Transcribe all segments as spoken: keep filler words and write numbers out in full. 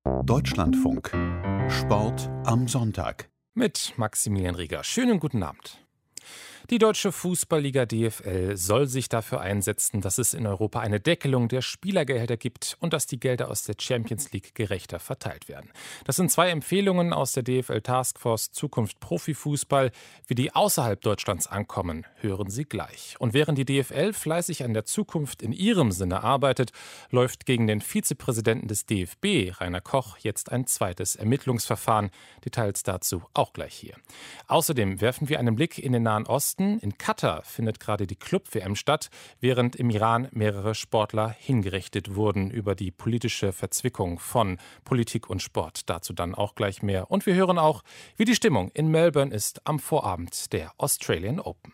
Deutschlandfunk. Sport am Sonntag. Mit Maximilian Rieger. Schönen guten Abend. Die deutsche Fußballliga D F L soll sich dafür einsetzen, dass es in Europa eine Deckelung der Spielergehälter gibt und dass die Gelder aus der Champions League gerechter verteilt werden. Das sind zwei Empfehlungen aus der D F L Taskforce Zukunft Profifußball. Wie die außerhalb Deutschlands ankommen, hören Sie gleich. Und während die D F L fleißig an der Zukunft in ihrem Sinne arbeitet, läuft gegen den Vizepräsidenten des D F B, Rainer Koch, jetzt ein zweites Ermittlungsverfahren. Details dazu auch gleich hier. Außerdem werfen wir einen Blick in den Nahen Osten. In Katar findet gerade die Club-W M statt, während im Iran mehrere Sportler hingerichtet wurden über die politische Verzwickung von Politik und Sport. Dazu dann auch gleich mehr. Und wir hören auch, wie die Stimmung in Melbourne ist am Vorabend der Australian Open.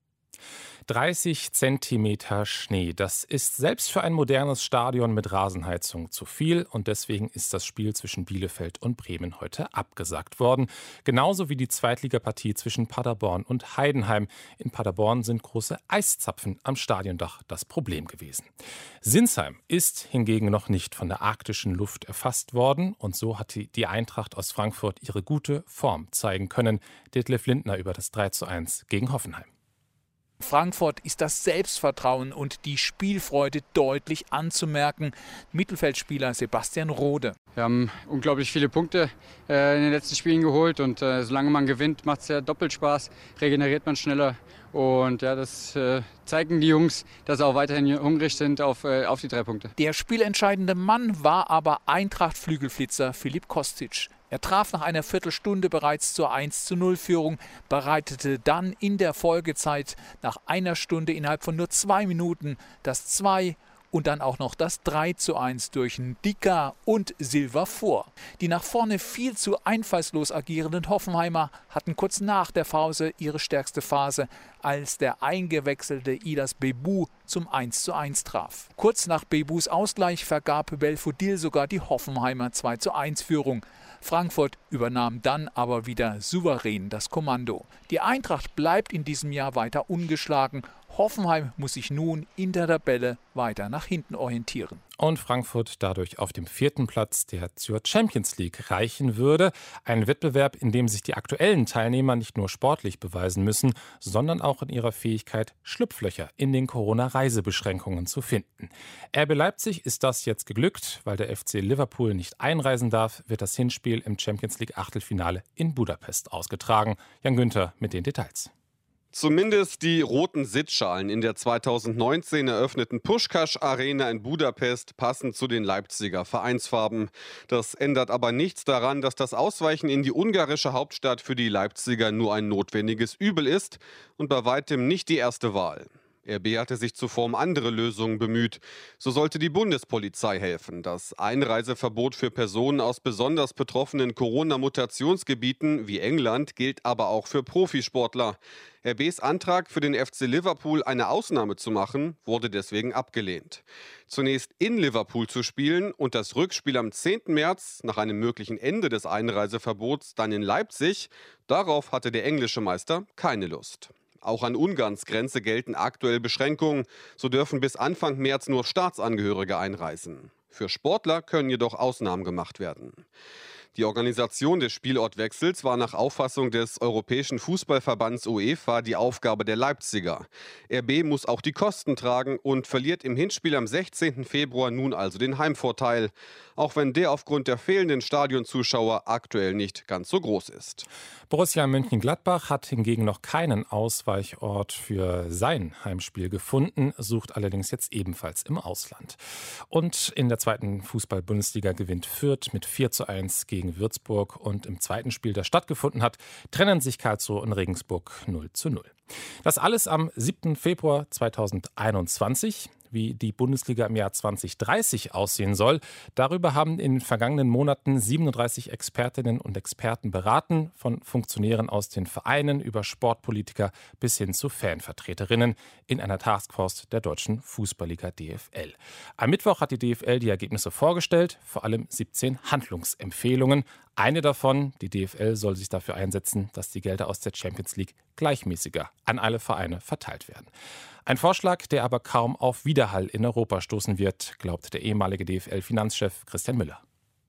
dreißig Zentimeter Schnee, das ist selbst für ein modernes Stadion mit Rasenheizung zu viel und deswegen ist das Spiel zwischen Bielefeld und Bremen heute abgesagt worden. Genauso wie die Zweitligapartie zwischen Paderborn und Heidenheim. In Paderborn sind große Eiszapfen am Stadiondach das Problem gewesen. Sinsheim ist hingegen noch nicht von der arktischen Luft erfasst worden und so hat die, die Eintracht aus Frankfurt ihre gute Form zeigen können. Detlef Lindner über das drei zu eins gegen Hoffenheim. Frankfurt ist das Selbstvertrauen und die Spielfreude deutlich anzumerken. Mittelfeldspieler Sebastian Rode. Wir haben unglaublich viele Punkte äh, in den letzten Spielen geholt und äh, solange man gewinnt, macht es ja doppelt Spaß, regeneriert man schneller. Und ja, das äh, zeigen die Jungs, dass sie auch weiterhin hungrig sind auf, äh, auf die drei Punkte. Der spielentscheidende Mann war aber Eintracht-Flügelflitzer Filip Kostic. Er traf nach einer Viertelstunde bereits zur eins zu null Führung, bereitete dann in der Folgezeit nach einer Stunde innerhalb von nur zwei Minuten das zwei und dann auch noch das drei zu eins durch Ndicka und Silva vor. Die nach vorne viel zu einfallslos agierenden Hoffenheimer hatten kurz nach der Pause ihre stärkste Phase, als der eingewechselte Idas Bebu zum eins zu eins traf. Kurz nach Bebus Ausgleich vergab Belfodil sogar die Hoffenheimer zwei zu eins Führung. Frankfurt übernahm dann aber wieder souverän das Kommando. Die Eintracht bleibt in diesem Jahr weiter ungeschlagen. Hoffenheim muss sich nun in der Tabelle weiter nach hinten orientieren. Und Frankfurt dadurch auf dem vierten Platz, der zur Champions League reichen würde. Ein Wettbewerb, in dem sich die aktuellen Teilnehmer nicht nur sportlich beweisen müssen, sondern auch in ihrer Fähigkeit, Schlupflöcher in den Corona-Reisebeschränkungen zu finden. R B Leipzig ist das jetzt geglückt. Weil der F C Liverpool nicht einreisen darf, wird das Hinspiel im Champions League Achtelfinale in Budapest ausgetragen. Jan Günther mit den Details. Zumindest die roten Sitzschalen in der zweitausendneunzehn eröffneten Puskás Arena in Budapest passen zu den Leipziger Vereinsfarben. Das ändert aber nichts daran, dass das Ausweichen in die ungarische Hauptstadt für die Leipziger nur ein notwendiges Übel ist und bei weitem nicht die erste Wahl. R B hatte sich zuvor um andere Lösungen bemüht. So sollte die Bundespolizei helfen. Das Einreiseverbot für Personen aus besonders betroffenen Corona-Mutationsgebieten wie England gilt aber auch für Profisportler. R Bs Antrag für den F C Liverpool, eine Ausnahme zu machen, wurde deswegen abgelehnt. Zunächst in Liverpool zu spielen und das Rückspiel am zehnten März nach einem möglichen Ende des Einreiseverbots dann in Leipzig, darauf hatte der englische Meister keine Lust. Auch an Ungarns Grenze gelten aktuell Beschränkungen. So dürfen bis Anfang März nur Staatsangehörige einreisen. Für Sportler können jedoch Ausnahmen gemacht werden. Die Organisation des Spielortwechsels war nach Auffassung des Europäischen Fußballverbands UEFA die Aufgabe der Leipziger. R B muss auch die Kosten tragen und verliert im Hinspiel am sechzehnten Februar nun also den Heimvorteil. Auch wenn der aufgrund der fehlenden Stadionzuschauer aktuell nicht ganz so groß ist. Borussia Mönchengladbach hat hingegen noch keinen Ausweichort für sein Heimspiel gefunden, sucht allerdings jetzt ebenfalls im Ausland. Und in der zweiten Fußball-Bundesliga gewinnt Fürth mit vier zu eins gegen Würzburg und im zweiten Spiel, das stattgefunden hat, trennen sich Karlsruhe und Regensburg null zu null. Das alles am siebten Februar zweitausendeinundzwanzig. Wie die Bundesliga im Jahr zwanzig dreißig aussehen soll, darüber haben in den vergangenen Monaten siebenunddreißig Expertinnen und Experten beraten, von Funktionären aus den Vereinen über Sportpolitiker bis hin zu Fanvertreterinnen in einer Taskforce der deutschen Fußballliga D F L. Am Mittwoch hat die D F L die Ergebnisse vorgestellt, vor allem siebzehn Handlungsempfehlungen. Eine davon, die D F L soll sich dafür einsetzen, dass die Gelder aus der Champions League gleichmäßiger an alle Vereine verteilt werden. Ein Vorschlag, der aber kaum auf Widerhall in Europa stoßen wird, glaubt der ehemalige D F L-Finanzchef Christian Müller.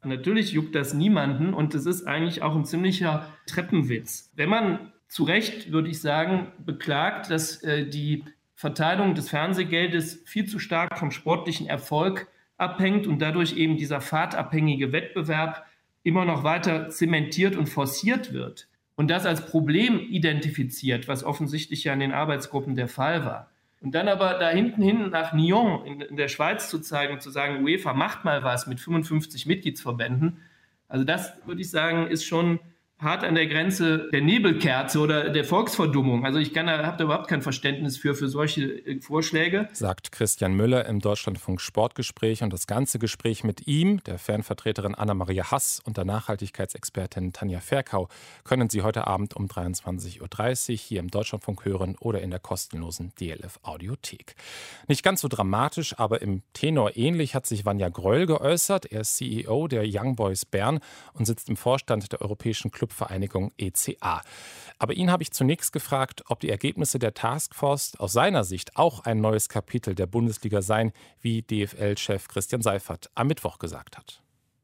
Natürlich juckt das niemanden und es ist eigentlich auch ein ziemlicher Treppenwitz. Wenn man zu Recht, würde ich sagen, beklagt, dass äh, die Verteilung des Fernsehgeldes viel zu stark vom sportlichen Erfolg abhängt und dadurch eben dieser fahrtabhängige Wettbewerb immer noch weiter zementiert und forciert wird und das als Problem identifiziert, was offensichtlich ja in den Arbeitsgruppen der Fall war. Und dann aber da hinten hin nach Nyon in, in der Schweiz zu zeigen und zu sagen, UEFA macht mal was mit fünfundfünfzig Mitgliedsverbänden, also das, würde ich sagen, ist schon hart an der Grenze der Nebelkerze oder der Volksverdummung. Also ich kann da, habe da überhaupt kein Verständnis für, für solche Vorschläge. Sagt Christian Müller im Deutschlandfunk Sportgespräch. Und das ganze Gespräch mit ihm, der Fanvertreterin Anna-Maria Hass und der Nachhaltigkeitsexpertin Tanja Ferkau können Sie heute Abend um dreiundzwanzig Uhr dreißig hier im Deutschlandfunk hören oder in der kostenlosen D L F-Audiothek. Nicht ganz so dramatisch, aber im Tenor ähnlich hat sich Vanja Gröll geäußert. Er ist C E O der Young Boys Bern und sitzt im Vorstand der Europäischen Club Vereinigung E C A. Aber ihn habe ich zunächst gefragt, ob die Ergebnisse der Taskforce aus seiner Sicht auch ein neues Kapitel der Bundesliga seien, wie D F L-Chef Christian Seifert am Mittwoch gesagt hat.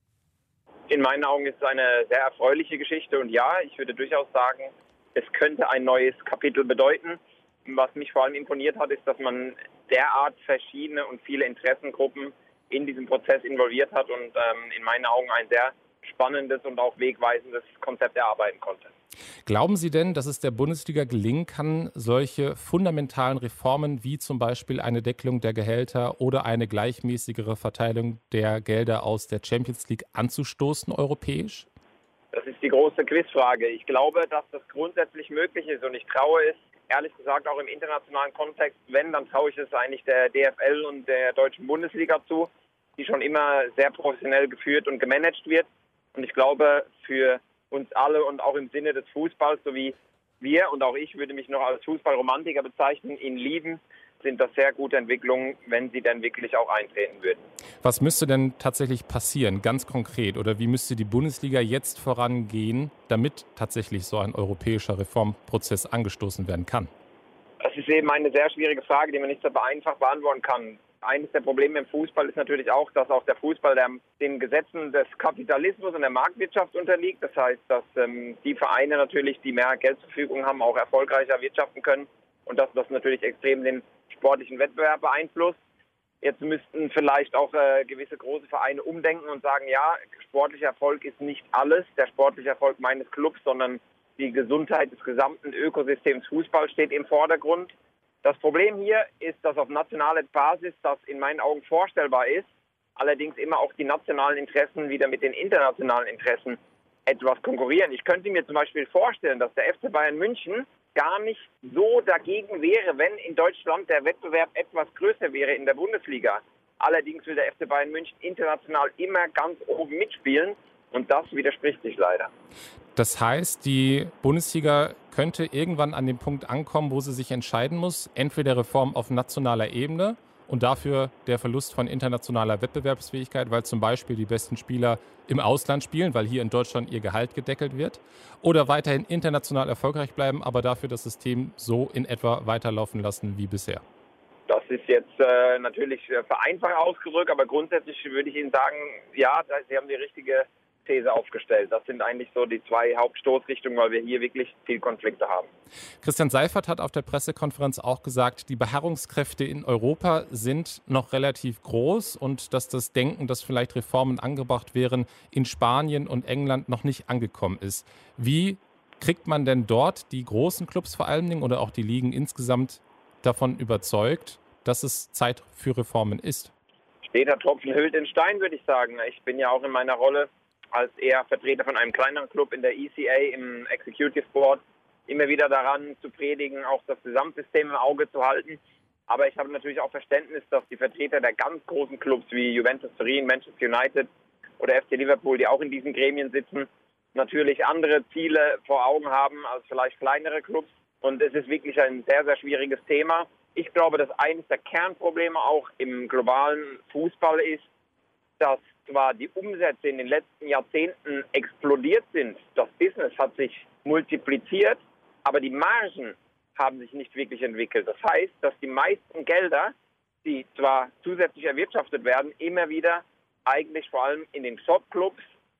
In meinen Augen ist es eine sehr erfreuliche Geschichte und ja, ich würde durchaus sagen, es könnte ein neues Kapitel bedeuten. Was mich vor allem imponiert hat, ist, dass man derart verschiedene und viele Interessengruppen in diesem Prozess involviert hat und ähm, in meinen Augen ein sehr spannendes und auch wegweisendes Konzept erarbeiten konnte. Glauben Sie denn, dass es der Bundesliga gelingen kann, solche fundamentalen Reformen wie zum Beispiel eine Deckelung der Gehälter oder eine gleichmäßigere Verteilung der Gelder aus der Champions League anzustoßen europäisch? Das ist die große Quizfrage. Ich glaube, dass das grundsätzlich möglich ist und ich traue es, ehrlich gesagt, auch im internationalen Kontext, wenn, dann traue ich es eigentlich der D F L und der deutschen Bundesliga zu, die schon immer sehr professionell geführt und gemanagt wird. Und ich glaube, für uns alle und auch im Sinne des Fußballs, so wie wir und auch ich würde mich noch als Fußballromantiker bezeichnen, ihn lieben, sind das sehr gute Entwicklungen, wenn sie dann wirklich auch eintreten würden. Was müsste denn tatsächlich passieren, ganz konkret? Oder wie müsste die Bundesliga jetzt vorangehen, damit tatsächlich so ein europäischer Reformprozess angestoßen werden kann? Das ist eben eine sehr schwierige Frage, die man nicht so einfach beantworten kann. Eines der Probleme im Fußball ist natürlich auch, dass auch der Fußball der, den Gesetzen des Kapitalismus und der Marktwirtschaft unterliegt. Das heißt, dass ähm, die Vereine natürlich, die mehr Geld zur Verfügung haben, auch erfolgreicher wirtschaften können und dass das natürlich extrem den sportlichen Wettbewerb beeinflusst. Jetzt müssten vielleicht auch äh, gewisse große Vereine umdenken und sagen, ja, sportlicher Erfolg ist nicht alles, der sportliche Erfolg meines Clubs, sondern die Gesundheit des gesamten Ökosystems Fußball steht im Vordergrund. Das Problem hier ist, dass auf nationaler Basis das in meinen Augen vorstellbar ist, allerdings immer auch die nationalen Interessen wieder mit den internationalen Interessen etwas konkurrieren. Ich könnte mir zum Beispiel vorstellen, dass der F C Bayern München gar nicht so dagegen wäre, wenn in Deutschland der Wettbewerb etwas größer wäre in der Bundesliga. Allerdings will der F C Bayern München international immer ganz oben mitspielen und das widerspricht sich leider. Das heißt, die Bundesliga könnte irgendwann an den Punkt ankommen, wo sie sich entscheiden muss, entweder Reform auf nationaler Ebene und dafür der Verlust von internationaler Wettbewerbsfähigkeit, weil zum Beispiel die besten Spieler im Ausland spielen, weil hier in Deutschland ihr Gehalt gedeckelt wird, oder weiterhin international erfolgreich bleiben, aber dafür das System so in etwa weiterlaufen lassen wie bisher. Das ist jetzt äh, natürlich vereinfacht ausgedrückt, aber grundsätzlich würde ich Ihnen sagen, ja, Sie haben die richtige These aufgestellt. Das sind eigentlich so die zwei Hauptstoßrichtungen, weil wir hier wirklich viel Konflikte haben. Christian Seifert hat auf der Pressekonferenz auch gesagt, die Beharrungskräfte in Europa sind noch relativ groß und dass das Denken, dass vielleicht Reformen angebracht wären, in Spanien und England noch nicht angekommen ist. Wie kriegt man denn dort die großen Clubs vor allen Dingen oder auch die Ligen insgesamt davon überzeugt, dass es Zeit für Reformen ist? Steter Tropfen hüllt den Stein, würde ich sagen. Ich bin ja auch in meiner Rolle als eher Vertreter von einem kleineren Club in der E C A im Executive Board immer wieder daran zu predigen, auch das Gesamtsystem im Auge zu halten. Aber ich habe natürlich auch Verständnis, dass die Vertreter der ganz großen Clubs wie Juventus Turin, Manchester United oder F C Liverpool, die auch in diesen Gremien sitzen, natürlich andere Ziele vor Augen haben als vielleicht kleinere Clubs. Und es ist wirklich ein sehr, sehr schwieriges Thema. Ich glaube, dass eines der Kernprobleme auch im globalen Fußball ist, dass zwar die Umsätze in den letzten Jahrzehnten explodiert sind, das Business hat sich multipliziert, aber die Margen haben sich nicht wirklich entwickelt. Das heißt, dass die meisten Gelder, die zwar zusätzlich erwirtschaftet werden, immer wieder eigentlich vor allem in den Top-Clubs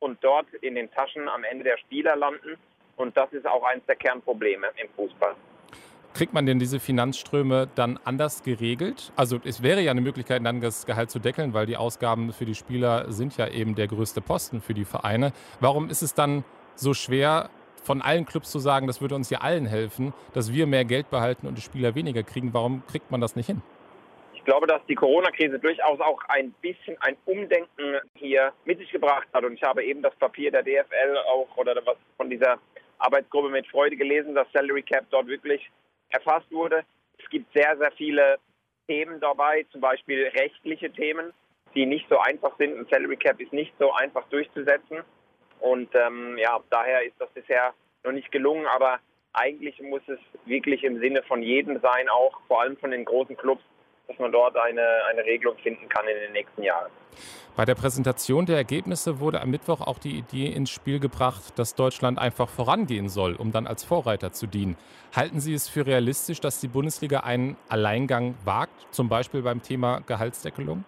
und dort in den Taschen am Ende der Spieler landen. Und das ist auch eines der Kernprobleme im Fußball. Kriegt man denn diese Finanzströme dann anders geregelt? Also es wäre ja eine Möglichkeit, dann das Gehalt zu deckeln, weil die Ausgaben für die Spieler sind ja eben der größte Posten für die Vereine. Warum ist es dann so schwer, von allen Clubs zu sagen, das würde uns ja allen helfen, dass wir mehr Geld behalten und die Spieler weniger kriegen? Warum kriegt man das nicht hin? Ich glaube, dass die Corona-Krise durchaus auch ein bisschen ein Umdenken hier mit sich gebracht hat. Und ich habe eben das Papier der D F L auch oder was von dieser Arbeitsgruppe mit Freude gelesen, dass Salary Cap dort wirklich erfasst wurde. Es gibt sehr, sehr viele Themen dabei, zum Beispiel rechtliche Themen, die nicht so einfach sind. Ein Salary Cap ist nicht so einfach durchzusetzen. Und ähm, ja, daher ist das bisher noch nicht gelungen. Aber eigentlich muss es wirklich im Sinne von jedem sein, auch vor allem von den großen Clubs, dass man dort eine, eine Regelung finden kann in den nächsten Jahren. Bei der Präsentation der Ergebnisse wurde am Mittwoch auch die Idee ins Spiel gebracht, dass Deutschland einfach vorangehen soll, um dann als Vorreiter zu dienen. Halten Sie es für realistisch, dass die Bundesliga einen Alleingang wagt, zum Beispiel beim Thema Gehaltsdeckelung?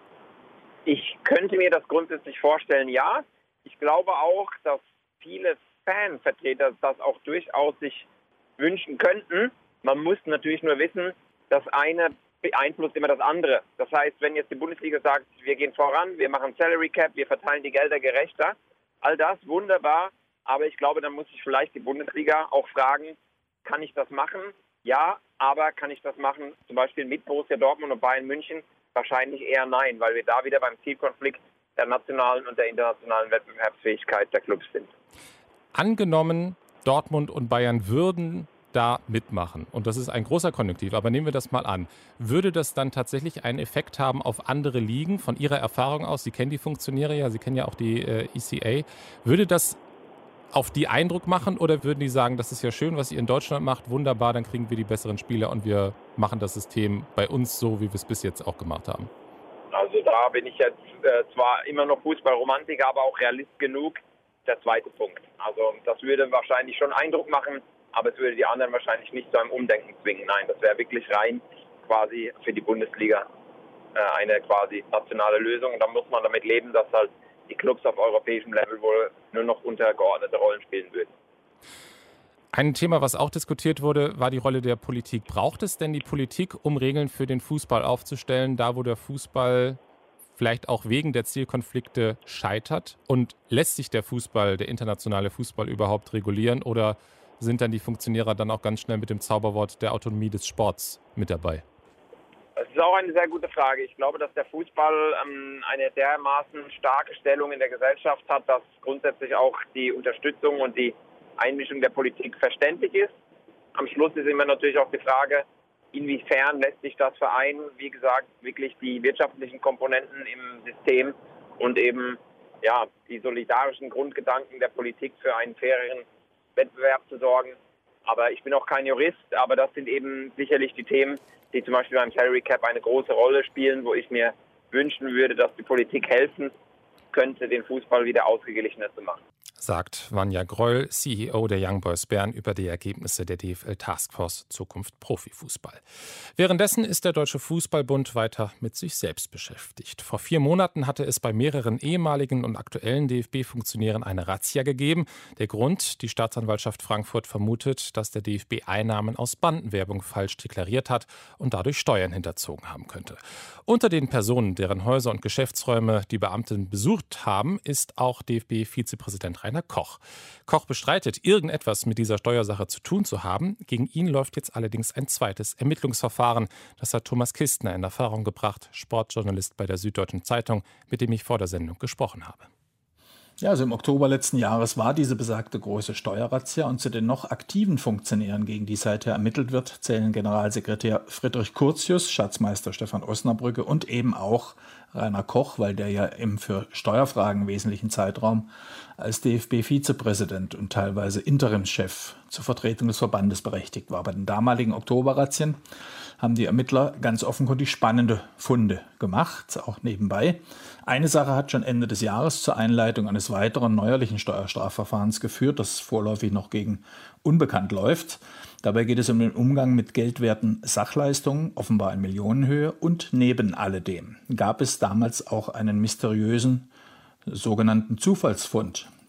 Ich könnte mir das grundsätzlich vorstellen, ja. Ich glaube auch, dass viele Fanvertreter das auch durchaus sich wünschen könnten. Man muss natürlich nur wissen, das eine beeinflusst immer das andere. Das heißt, wenn jetzt die Bundesliga sagt, wir gehen voran, wir machen Salary Cap, wir verteilen die Gelder gerechter, all das wunderbar, aber ich glaube, dann muss sich vielleicht die Bundesliga auch fragen, kann ich das machen? Ja, aber kann ich das machen, zum Beispiel mit Borussia Dortmund und Bayern München? Wahrscheinlich eher nein, weil wir da wieder beim Zielkonflikt der nationalen und der internationalen Wettbewerbsfähigkeit der Clubs sind. Angenommen, Dortmund und Bayern würden da mitmachen. Und das ist ein großer Konjunktiv. Aber nehmen wir das mal an. Würde das dann tatsächlich einen Effekt haben auf andere Ligen von Ihrer Erfahrung aus? Sie kennen die Funktionäre ja, Sie kennen ja auch die äh, E C A. Würde das auf die Eindruck machen oder würden die sagen, das ist ja schön, was ihr in Deutschland macht, wunderbar, dann kriegen wir die besseren Spieler und wir machen das System bei uns so, wie wir es bis jetzt auch gemacht haben? Also da bin ich jetzt äh, zwar immer noch Fußballromantiker, aber auch Realist genug. Der zweite Punkt. Also das würde wahrscheinlich schon Eindruck machen, aber es würde die anderen wahrscheinlich nicht zu einem Umdenken zwingen. Nein, das wäre wirklich rein quasi für die Bundesliga äh, eine quasi nationale Lösung. Und dann muss man damit leben, dass halt die Clubs auf europäischem Level wohl nur noch untergeordnete Rollen spielen würden. Ein Thema, was auch diskutiert wurde, war die Rolle der Politik. Braucht es denn die Politik, um Regeln für den Fußball aufzustellen, da wo der Fußball vielleicht auch wegen der Zielkonflikte scheitert? Und lässt sich der Fußball, der internationale Fußball überhaupt regulieren oder sind dann die Funktionäre dann auch ganz schnell mit dem Zauberwort der Autonomie des Sports mit dabei? Das ist auch eine sehr gute Frage. Ich glaube, dass der Fußball ähm, eine dermaßen starke Stellung in der Gesellschaft hat, dass grundsätzlich auch die Unterstützung und die Einmischung der Politik verständlich ist. Am Schluss ist immer natürlich auch die Frage, inwiefern lässt sich das vereinen, wie gesagt, wirklich die wirtschaftlichen Komponenten im System und eben ja die solidarischen Grundgedanken der Politik für einen faireren Wettbewerb zu sorgen. Aber ich bin auch kein Jurist, aber das sind eben sicherlich die Themen, die zum Beispiel beim Salary Cap eine große Rolle spielen, wo ich mir wünschen würde, dass die Politik helfen könnte, den Fußball wieder ausgeglichener zu machen. Sagt Vanja Groll, C E O der Young Boys Bern, über die Ergebnisse der D F L Taskforce Zukunft Profifußball. Währenddessen ist der Deutsche Fußballbund weiter mit sich selbst beschäftigt. Vor vier Monaten hatte es bei mehreren ehemaligen und aktuellen D F B-Funktionären eine Razzia gegeben. Der Grund: Die Staatsanwaltschaft Frankfurt vermutet, dass der D F B Einnahmen aus Bandenwerbung falsch deklariert hat und dadurch Steuern hinterzogen haben könnte. Unter den Personen, deren Häuser und Geschäftsräume die Beamten besucht haben, ist auch D F B-Vizepräsident Rainer Koch. Koch bestreitet, irgendetwas mit dieser Steuersache zu tun zu haben. Gegen ihn läuft jetzt allerdings ein zweites Ermittlungsverfahren. Das hat Thomas Kistner in Erfahrung gebracht, Sportjournalist bei der Süddeutschen Zeitung, mit dem ich vor der Sendung gesprochen habe. Ja, also im Oktober letzten Jahres war diese besagte große Steuerrazzia und zu den noch aktiven Funktionären, gegen die seither ermittelt wird, zählen Generalsekretär Friedrich Curtius, Schatzmeister Stefan Osnabrücke und eben auch Rainer Koch, weil der ja im für Steuerfragen wesentlichen Zeitraum als D F B-Vizepräsident und teilweise Interimschef zur Vertretung des Verbandes berechtigt war. Bei den damaligen Oktoberrazzien haben die Ermittler ganz offenkundig spannende Funde gemacht, auch nebenbei. Eine Sache hat schon Ende des Jahres zur Einleitung eines weiteren neuerlichen Steuerstrafverfahrens geführt, das vorläufig noch gegen unbekannt läuft. Dabei geht es um den Umgang mit geldwerten Sachleistungen, offenbar in Millionenhöhe. Und neben alledem gab es damals auch einen mysteriösen sogenannten Zufallsfund.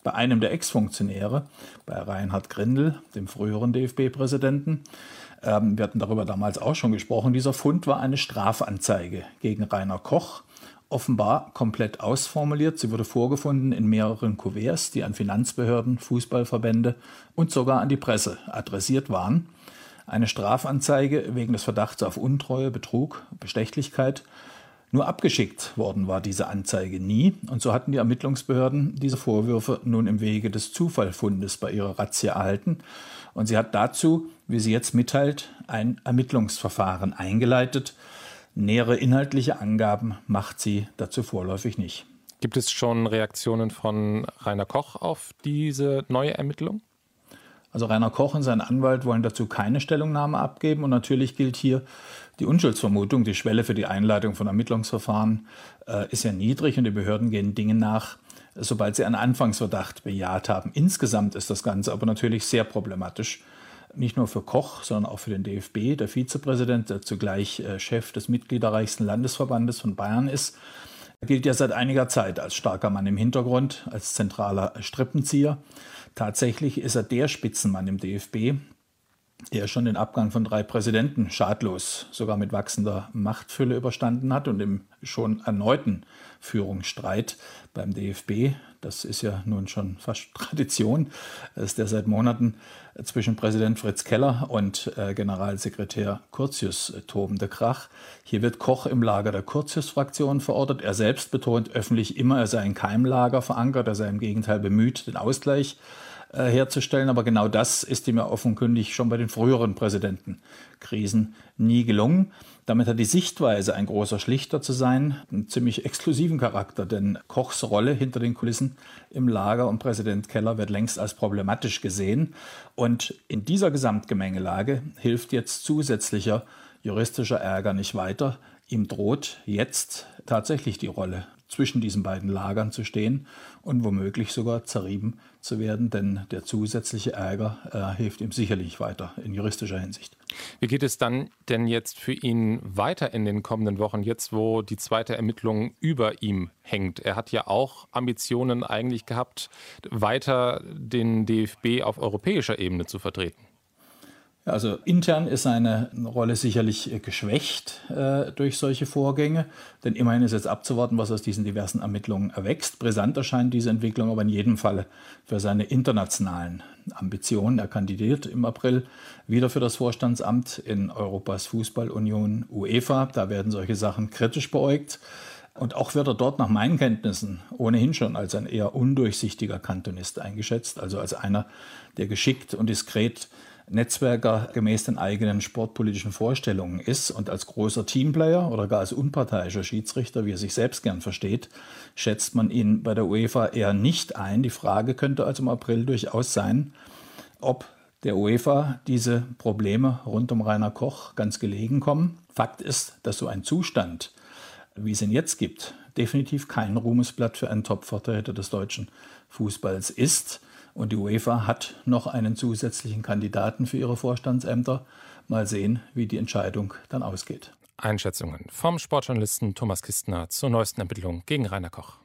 Bei einem der Ex-Funktionäre, bei Reinhard Grindel, dem früheren D F B-Präsidenten, ähm, wir hatten darüber damals auch schon gesprochen, dieser Fund war eine Strafanzeige gegen Rainer Koch, offenbar komplett ausformuliert. Sie wurde vorgefunden in mehreren Kuverts, die an Finanzbehörden, Fußballverbände und sogar an die Presse adressiert waren. Eine Strafanzeige wegen des Verdachts auf Untreue, Betrug, Bestechlichkeit. Nur abgeschickt worden war diese Anzeige nie. Und so hatten die Ermittlungsbehörden diese Vorwürfe nun im Wege des Zufallfundes bei ihrer Razzia erhalten. Und sie hat dazu, wie sie jetzt mitteilt, ein Ermittlungsverfahren eingeleitet. Nähere inhaltliche Angaben macht sie dazu vorläufig nicht. Gibt es schon Reaktionen von Rainer Koch auf diese neue Ermittlung? Also Rainer Koch und sein Anwalt wollen dazu keine Stellungnahme abgeben. Und natürlich gilt hier die Unschuldsvermutung. Die Schwelle für die Einleitung von Ermittlungsverfahren äh, ist ja niedrig und die Behörden gehen Dingen nach, sobald sie einen Anfangsverdacht bejaht haben. Insgesamt ist das Ganze aber natürlich sehr problematisch. Nicht nur für Koch, sondern auch für den D F B. Der Vizepräsident, der zugleich Chef des mitgliederreichsten Landesverbandes von Bayern ist, gilt ja seit einiger Zeit als starker Mann im Hintergrund, als zentraler Strippenzieher. Tatsächlich ist er der Spitzenmann im D F B, der schon den Abgang von drei Präsidenten schadlos, sogar mit wachsender Machtfülle überstanden hat und im schon erneuten Führungsstreit beim D F B, das ist ja nun schon fast Tradition, ist der seit Monaten zwischen Präsident Fritz Keller und äh, Generalsekretär Curtius äh, tobende Krach. Hier wird Koch im Lager der Curtius-Fraktion verortet. Er selbst betont öffentlich immer, er sei in keinem Lager verankert, er sei im Gegenteil bemüht, den Ausgleich äh, herzustellen. Aber genau das ist ihm ja offenkundig schon bei den früheren Präsidentenkrisen nie gelungen. Damit hat die Sichtweise, ein großer Schlichter zu sein, einen ziemlich exklusiven Charakter, denn Kochs Rolle hinter den Kulissen im Lager und Präsident Keller wird längst als problematisch gesehen. Und in dieser Gesamtgemengelage hilft jetzt zusätzlicher juristischer Ärger nicht weiter. Ihm droht jetzt tatsächlich die Rolle, zwischen diesen beiden Lagern zu stehen und womöglich sogar zerrieben zu werden, denn der zusätzliche Ärger äh, hilft ihm sicherlich weiter in juristischer Hinsicht. Wie geht es dann denn jetzt für ihn weiter in den kommenden Wochen, jetzt wo die zweite Ermittlung über ihm hängt? Er hat ja auch Ambitionen eigentlich gehabt, weiter den D F B auf europäischer Ebene zu vertreten. Also intern ist seine Rolle sicherlich geschwächt äh, durch solche Vorgänge, denn immerhin ist jetzt abzuwarten, was aus diesen diversen Ermittlungen erwächst. Brisant erscheint diese Entwicklung aber in jedem Falle für seine internationalen Ambitionen. Er kandidiert im April wieder für das Vorstandsamt in Europas Fußballunion UEFA. Da werden solche Sachen kritisch beäugt. Und auch wird er dort nach meinen Kenntnissen ohnehin schon als ein eher undurchsichtiger Kantonist eingeschätzt, also als einer, der geschickt und diskret Netzwerker gemäß den eigenen sportpolitischen Vorstellungen ist und als großer Teamplayer oder gar als unparteiischer Schiedsrichter, wie er sich selbst gern versteht, schätzt man ihn bei der UEFA eher nicht ein. Die Frage könnte also im April durchaus sein, ob der UEFA diese Probleme rund um Rainer Koch ganz gelegen kommen. Fakt ist, dass so ein Zustand, wie es ihn jetzt gibt, definitiv kein Ruhmesblatt für einen Top-Vertreter des deutschen Fußballs ist. Und die UEFA hat noch einen zusätzlichen Kandidaten für ihre Vorstandsämter. Mal sehen, wie die Entscheidung dann ausgeht. Einschätzungen vom Sportjournalisten Thomas Kistner zur neuesten Ermittlung gegen Rainer Koch.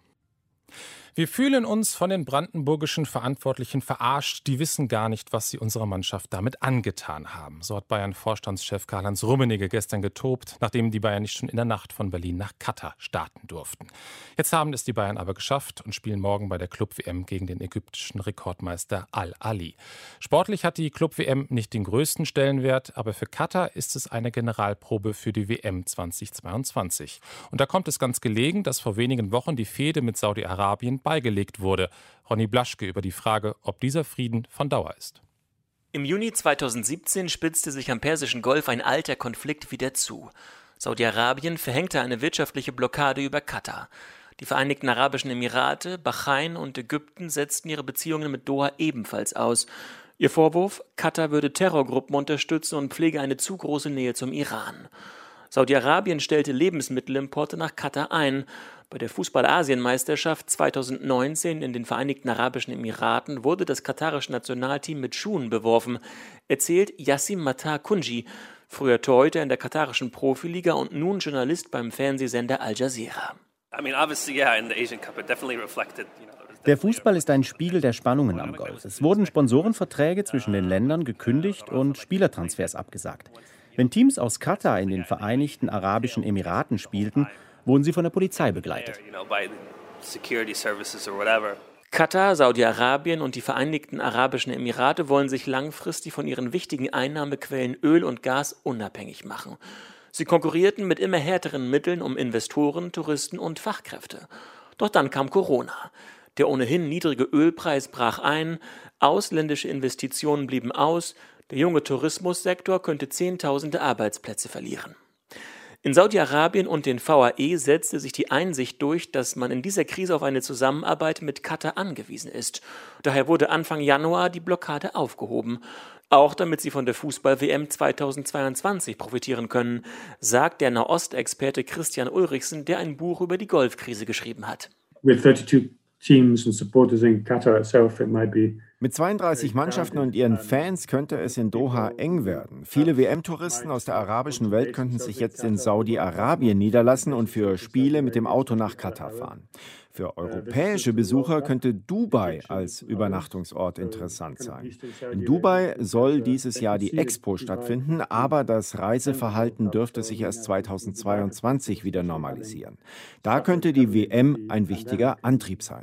Wir fühlen uns von den brandenburgischen Verantwortlichen verarscht. Die wissen gar nicht, was sie unserer Mannschaft damit angetan haben. So hat Bayern-Vorstandschef Karl-Heinz Rummenigge gestern getobt, nachdem die Bayern nicht schon in der Nacht von Berlin nach Katar starten durften. Jetzt haben es die Bayern aber geschafft und spielen morgen bei der Club-W M gegen den ägyptischen Rekordmeister Al-Ahly. Sportlich hat die Club-W M nicht den größten Stellenwert, aber für Katar ist es eine Generalprobe für die W M zweitausendzweiundzwanzig. Und da kommt es ganz gelegen, dass vor wenigen Wochen die Fehde mit Saudi-Arabien beigelegt wurde. Ronny Blaschke über die Frage, ob dieser Frieden von Dauer ist. Im Juni zweitausendsiebzehn spitzte sich am Persischen Golf ein alter Konflikt wieder zu. Saudi-Arabien verhängte eine wirtschaftliche Blockade über Katar. Die Vereinigten Arabischen Emirate, Bahrain und Ägypten setzten ihre Beziehungen mit Doha ebenfalls aus. Ihr Vorwurf, Katar würde Terrorgruppen unterstützen und pflege eine zu große Nähe zum Iran. Saudi-Arabien stellte Lebensmittelimporte nach Katar ein. Bei der Fußball-Asienmeisterschaft zweitausendneunzehn in den Vereinigten Arabischen Emiraten wurde das katarische Nationalteam mit Schuhen beworfen, erzählt Yassim Matar Kunji, früher Torhüter in der katarischen Profiliga und nun Journalist beim Fernsehsender Al Jazeera. I mean, obviously, yeah, in the Asian Cup, it definitely reflected, you know, Der Fußball ist ein Spiegel der Spannungen am Golf. Es wurden Sponsorenverträge zwischen den Ländern gekündigt und Spielertransfers abgesagt. Wenn Teams aus Katar in den Vereinigten Arabischen Emiraten spielten, wurden sie von der Polizei begleitet. Katar, Saudi-Arabien und die Vereinigten Arabischen Emirate wollen sich langfristig von ihren wichtigen Einnahmequellen Öl und Gas unabhängig machen. Sie konkurrierten mit immer härteren Mitteln um Investoren, Touristen und Fachkräfte. Doch dann kam Corona. Der ohnehin niedrige Ölpreis brach ein, ausländische Investitionen blieben aus, der junge Tourismussektor könnte Zehntausende Arbeitsplätze verlieren. In Saudi-Arabien und den V A E setzte sich die Einsicht durch, dass man in dieser Krise auf eine Zusammenarbeit mit Katar angewiesen ist. Daher wurde Anfang Januar die Blockade aufgehoben. Auch damit sie von der Fußball-W M zweitausendzweiundzwanzig profitieren können, sagt der Nahostexperte Christian Ulrichsen, der ein Buch über die Golfkrise geschrieben hat. With thirty-two teams and supporters in Qatar itself, it might be Mit zweiunddreißig Mannschaften und ihren Fans könnte es in Doha eng werden. Viele W M-Touristen aus der arabischen Welt könnten sich jetzt in Saudi-Arabien niederlassen und für Spiele mit dem Auto nach Katar fahren. Für europäische Besucher könnte Dubai als Übernachtungsort interessant sein. In Dubai soll dieses Jahr die Expo stattfinden, aber das Reiseverhalten dürfte sich erst zweitausendzweiundzwanzig wieder normalisieren. Da könnte die W M ein wichtiger Antrieb sein.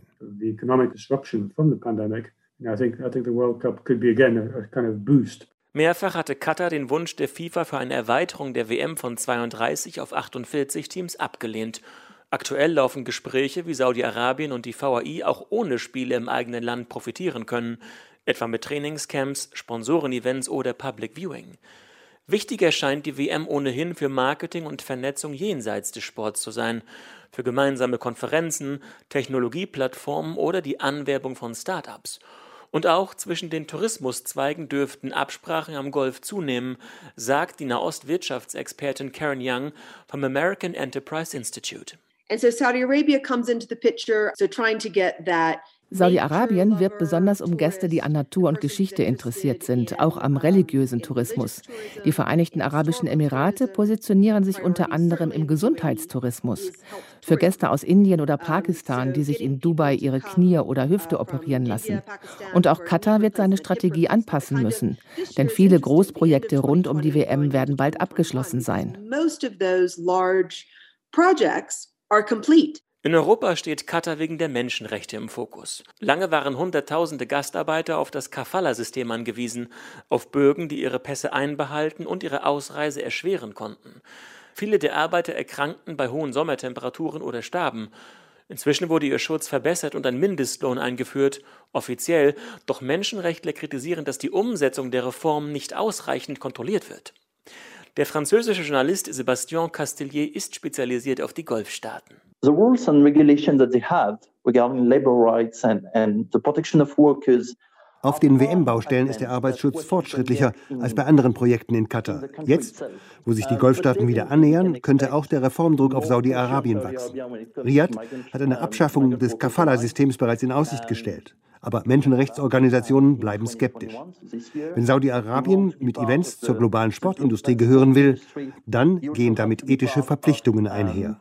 Mehrfach hatte Katar den Wunsch der FIFA für eine Erweiterung der W M von zweiunddreißig auf achtundvierzig Teams abgelehnt. Aktuell laufen Gespräche, wie Saudi-Arabien und die V A I auch ohne Spiele im eigenen Land profitieren können, etwa mit Trainingscamps, Sponsorenevents oder Public Viewing. Wichtiger scheint die W M ohnehin für Marketing und Vernetzung jenseits des Sports zu sein, für gemeinsame Konferenzen, Technologieplattformen oder die Anwerbung von Start-ups. Und auch zwischen den Tourismuszweigen dürften Absprachen am Golf zunehmen, sagt die Nahostwirtschaftsexpertin Karen Young vom American Enterprise Institute. And so Saudi Arabia comes into the picture, so trying to get that Saudi-Arabien wirbt besonders um Gäste, die an Natur und Geschichte interessiert sind, auch am religiösen Tourismus. Die Vereinigten Arabischen Emirate positionieren sich unter anderem im Gesundheitstourismus. Für Gäste aus Indien oder Pakistan, die sich in Dubai ihre Knie oder Hüfte operieren lassen. Und auch Katar wird seine Strategie anpassen müssen, denn viele Großprojekte rund um die W M werden bald abgeschlossen sein. In Europa steht Katar wegen der Menschenrechte im Fokus. Lange waren Hunderttausende Gastarbeiter auf das Kafala-System angewiesen, auf Bürgen, die ihre Pässe einbehalten und ihre Ausreise erschweren konnten. Viele der Arbeiter erkrankten bei hohen Sommertemperaturen oder starben. Inzwischen wurde ihr Schutz verbessert und ein Mindestlohn eingeführt, offiziell, doch Menschenrechtler kritisieren, dass die Umsetzung der Reform nicht ausreichend kontrolliert wird. Der französische Journalist Sébastien Castillier ist spezialisiert auf die Golfstaaten. The rules and regulations that they have regarding labor rights and, and the protection of workers. Auf den W M-Baustellen ist der Arbeitsschutz fortschrittlicher als bei anderen Projekten in Katar. Jetzt, wo sich die Golfstaaten wieder annähern, könnte auch der Reformdruck auf Saudi-Arabien wachsen. Riyadh hat eine Abschaffung des Kafala-Systems bereits in Aussicht gestellt. Aber Menschenrechtsorganisationen bleiben skeptisch. Wenn Saudi-Arabien mit Events zur globalen Sportindustrie gehören will, dann gehen damit ethische Verpflichtungen einher.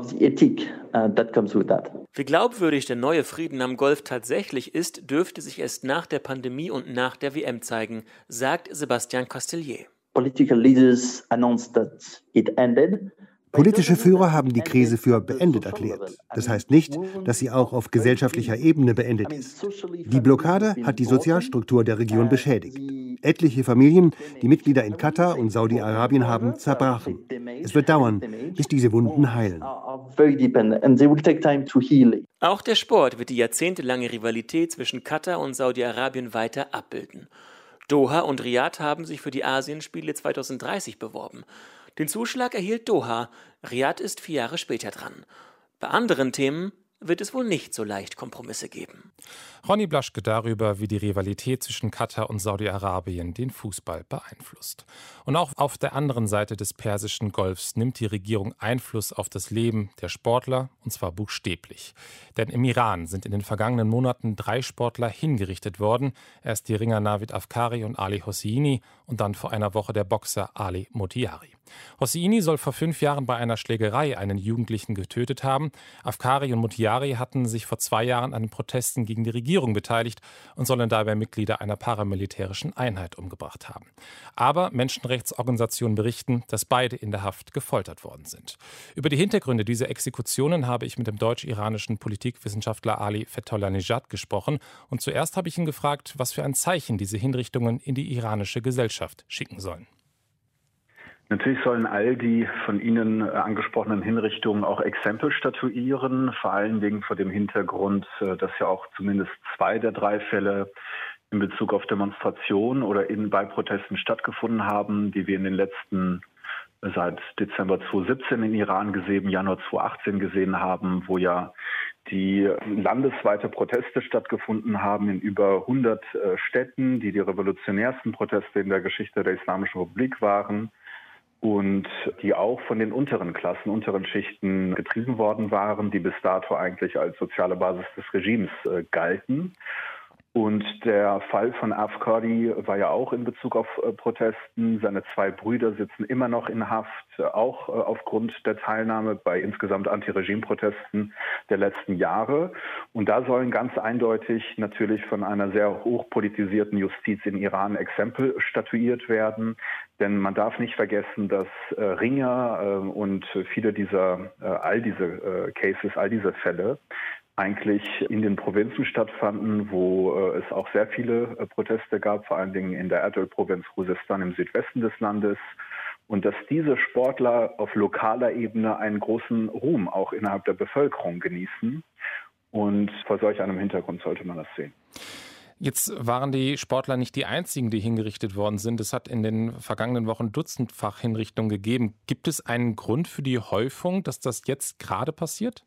Wie glaubwürdig der neue Frieden am Golf tatsächlich ist, dürfte sich erst nach der Pandemie und nach der W M zeigen, sagt Sébastien Castillier. Political leaders announced that it ended. Politische Führer haben die Krise für beendet erklärt. Das heißt nicht, dass sie auch auf gesellschaftlicher Ebene beendet ist. Die Blockade hat die Sozialstruktur der Region beschädigt. Etliche Familien, die Mitglieder in Katar und Saudi-Arabien haben, zerbrachen. Es wird dauern, bis diese Wunden heilen. Auch der Sport wird die jahrzehntelange Rivalität zwischen Katar und Saudi-Arabien weiter abbilden. Doha und Riyadh haben sich für die Asienspiele zweitausenddreißig beworben. Den Zuschlag erhielt Doha, Riyadh ist vier Jahre später dran. Bei anderen Themen wird es wohl nicht so leicht Kompromisse geben. Ronny Blaschke darüber, wie die Rivalität zwischen Katar und Saudi-Arabien den Fußball beeinflusst. Und auch auf der anderen Seite des Persischen Golfs nimmt die Regierung Einfluss auf das Leben der Sportler, und zwar buchstäblich. Denn im Iran sind in den vergangenen Monaten drei Sportler hingerichtet worden. Erst die Ringer Navid Afkari und Ali Hosseini und dann vor einer Woche der Boxer Ali Motiari. Hosseini soll vor fünf Jahren bei einer Schlägerei einen Jugendlichen getötet haben. Afkari und Mutiari hatten sich vor zwei Jahren an den Protesten gegen die Regierung beteiligt und sollen dabei Mitglieder einer paramilitärischen Einheit umgebracht haben. Aber Menschenrechtsorganisationen berichten, dass beide in der Haft gefoltert worden sind. Über die Hintergründe dieser Exekutionen habe ich mit dem deutsch-iranischen Politikwissenschaftler Ali Fethullah-Nejad gesprochen. Und zuerst habe ich ihn gefragt, was für ein Zeichen diese Hinrichtungen in die iranische Gesellschaft schicken sollen. Natürlich sollen all die von Ihnen angesprochenen Hinrichtungen auch Exempel statuieren, vor allen Dingen vor dem Hintergrund, dass ja auch zumindest zwei der drei Fälle in Bezug auf Demonstrationen oder in, bei Protesten stattgefunden haben, die wir in den letzten, seit Dezember zweitausendsiebzehn in Iran gesehen, Januar zweitausendachtzehn gesehen haben, wo ja die landesweite Proteste stattgefunden haben in über hundert Städten, die die revolutionärsten Proteste in der Geschichte der Islamischen Republik waren. Und die auch von den unteren Klassen, unteren Schichten getrieben worden waren, die bis dato eigentlich als soziale Basis des Regimes äh, galten. Und der Fall von Afkari war ja auch in Bezug auf äh, Protesten. Seine zwei Brüder sitzen immer noch in Haft, äh, auch äh, aufgrund der Teilnahme bei insgesamt Anti-Regime-Protesten der letzten Jahre. Und da sollen ganz eindeutig natürlich von einer sehr hochpolitisierten Justiz in Iran Exempel statuiert werden. Denn man darf nicht vergessen, dass äh, Ringer äh, und viele dieser, äh, all diese äh, Cases, all diese Fälle eigentlich in den Provinzen stattfanden, wo äh, es auch sehr viele äh, Proteste gab, vor allen Dingen in der Erdölprovinz Khuzestan im Südwesten des Landes. Und dass diese Sportler auf lokaler Ebene einen großen Ruhm auch innerhalb der Bevölkerung genießen. Und vor solch einem Hintergrund sollte man das sehen. Jetzt waren die Sportler nicht die einzigen, die hingerichtet worden sind. Es hat in den vergangenen Wochen dutzendfach Hinrichtungen gegeben. Gibt es einen Grund für die Häufung, dass das jetzt gerade passiert?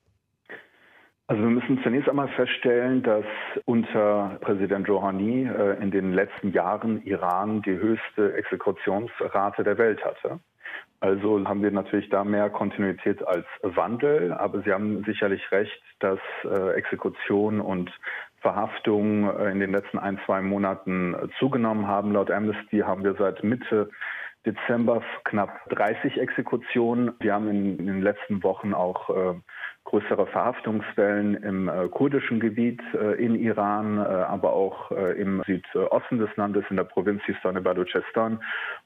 Also wir müssen zunächst einmal feststellen, dass unter Präsident Rouhani äh, in den letzten Jahren Iran die höchste Exekutionsrate der Welt hatte. Also haben wir natürlich da mehr Kontinuität als Wandel, aber Sie haben sicherlich recht, dass äh, Exekution und Verhaftungen äh, in den letzten ein, zwei Monaten äh, zugenommen haben. Laut Amnesty haben wir seit Mitte Dezember knapp dreißig Exekutionen. Wir haben in, in den letzten Wochen auch äh, größere Verhaftungswellen im äh, kurdischen Gebiet äh, in Iran, äh, aber auch äh, im Südosten des Landes, in der Provinz Sistan-e-Baluchistan,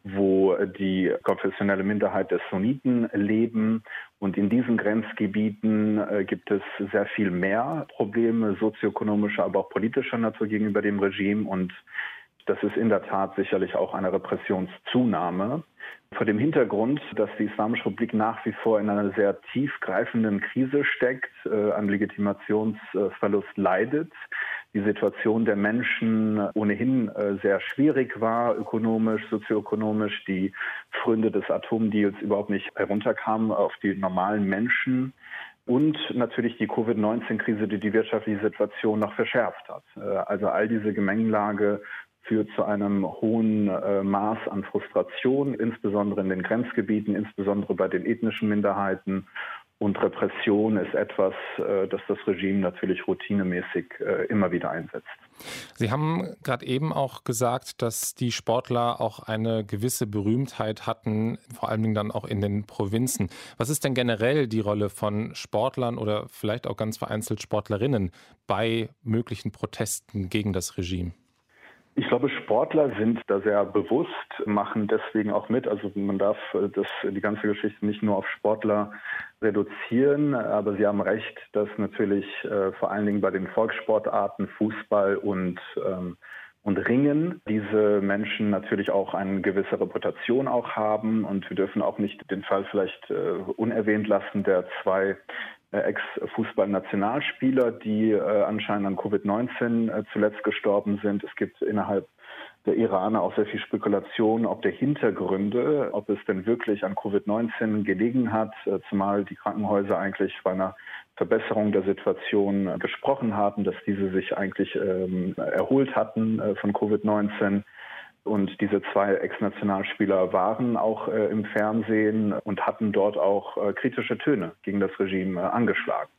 wo äh, die konfessionelle Minderheit der Sunniten leben. Und in diesen Grenzgebieten äh, gibt es sehr viel mehr Probleme, sozioökonomischer, aber auch politischer Natur gegenüber dem Regime. Und das ist in der Tat sicherlich auch eine Repressionszunahme. Vor dem Hintergrund, dass die Islamische Republik nach wie vor in einer sehr tiefgreifenden Krise steckt, äh, an Legitimationsverlust leidet, die Situation der Menschen ohnehin äh, sehr schwierig war, ökonomisch, sozioökonomisch, die Fründe des Atomdeals überhaupt nicht herunterkamen auf die normalen Menschen. Und natürlich die Covid neunzehn Krise, die die wirtschaftliche Situation noch verschärft hat. Äh, also all diese Gemengelage führt zu einem hohen äh, Maß an Frustration, insbesondere in den Grenzgebieten, insbesondere bei den ethnischen Minderheiten. Und Repression ist etwas, äh, das das Regime natürlich routinemäßig äh, immer wieder einsetzt. Sie haben gerade eben auch gesagt, dass die Sportler auch eine gewisse Berühmtheit hatten, vor allen Dingen dann auch in den Provinzen. Was ist denn generell die Rolle von Sportlern oder vielleicht auch ganz vereinzelt Sportlerinnen bei möglichen Protesten gegen das Regime? Ich glaube, Sportler sind da sehr bewusst, machen deswegen auch mit. Also man darf das, die ganze Geschichte nicht nur auf Sportler reduzieren, aber Sie haben recht, dass natürlich äh, vor allen Dingen bei den Volkssportarten Fußball und ähm, und Ringen diese Menschen natürlich auch eine gewisse Reputation auch haben. Und wir dürfen auch nicht den Fall vielleicht äh, unerwähnt lassen der zwei äh, Ex-Fußball-Nationalspieler, die äh, anscheinend an Covid neunzehn äh, zuletzt gestorben sind. Es gibt innerhalb der Iraner auch sehr viel Spekulation, ob der Hintergründe, ob es denn wirklich an Covid neunzehn gelegen hat, äh, zumal die Krankenhäuser eigentlich bei einer Verbesserung der Situation gesprochen hatten, dass diese sich eigentlich ähm, erholt hatten äh, von Covid neunzehn. Und diese zwei Ex-Nationalspieler waren auch äh, im Fernsehen und hatten dort auch äh, kritische Töne gegen das Regime äh, angeschlagen.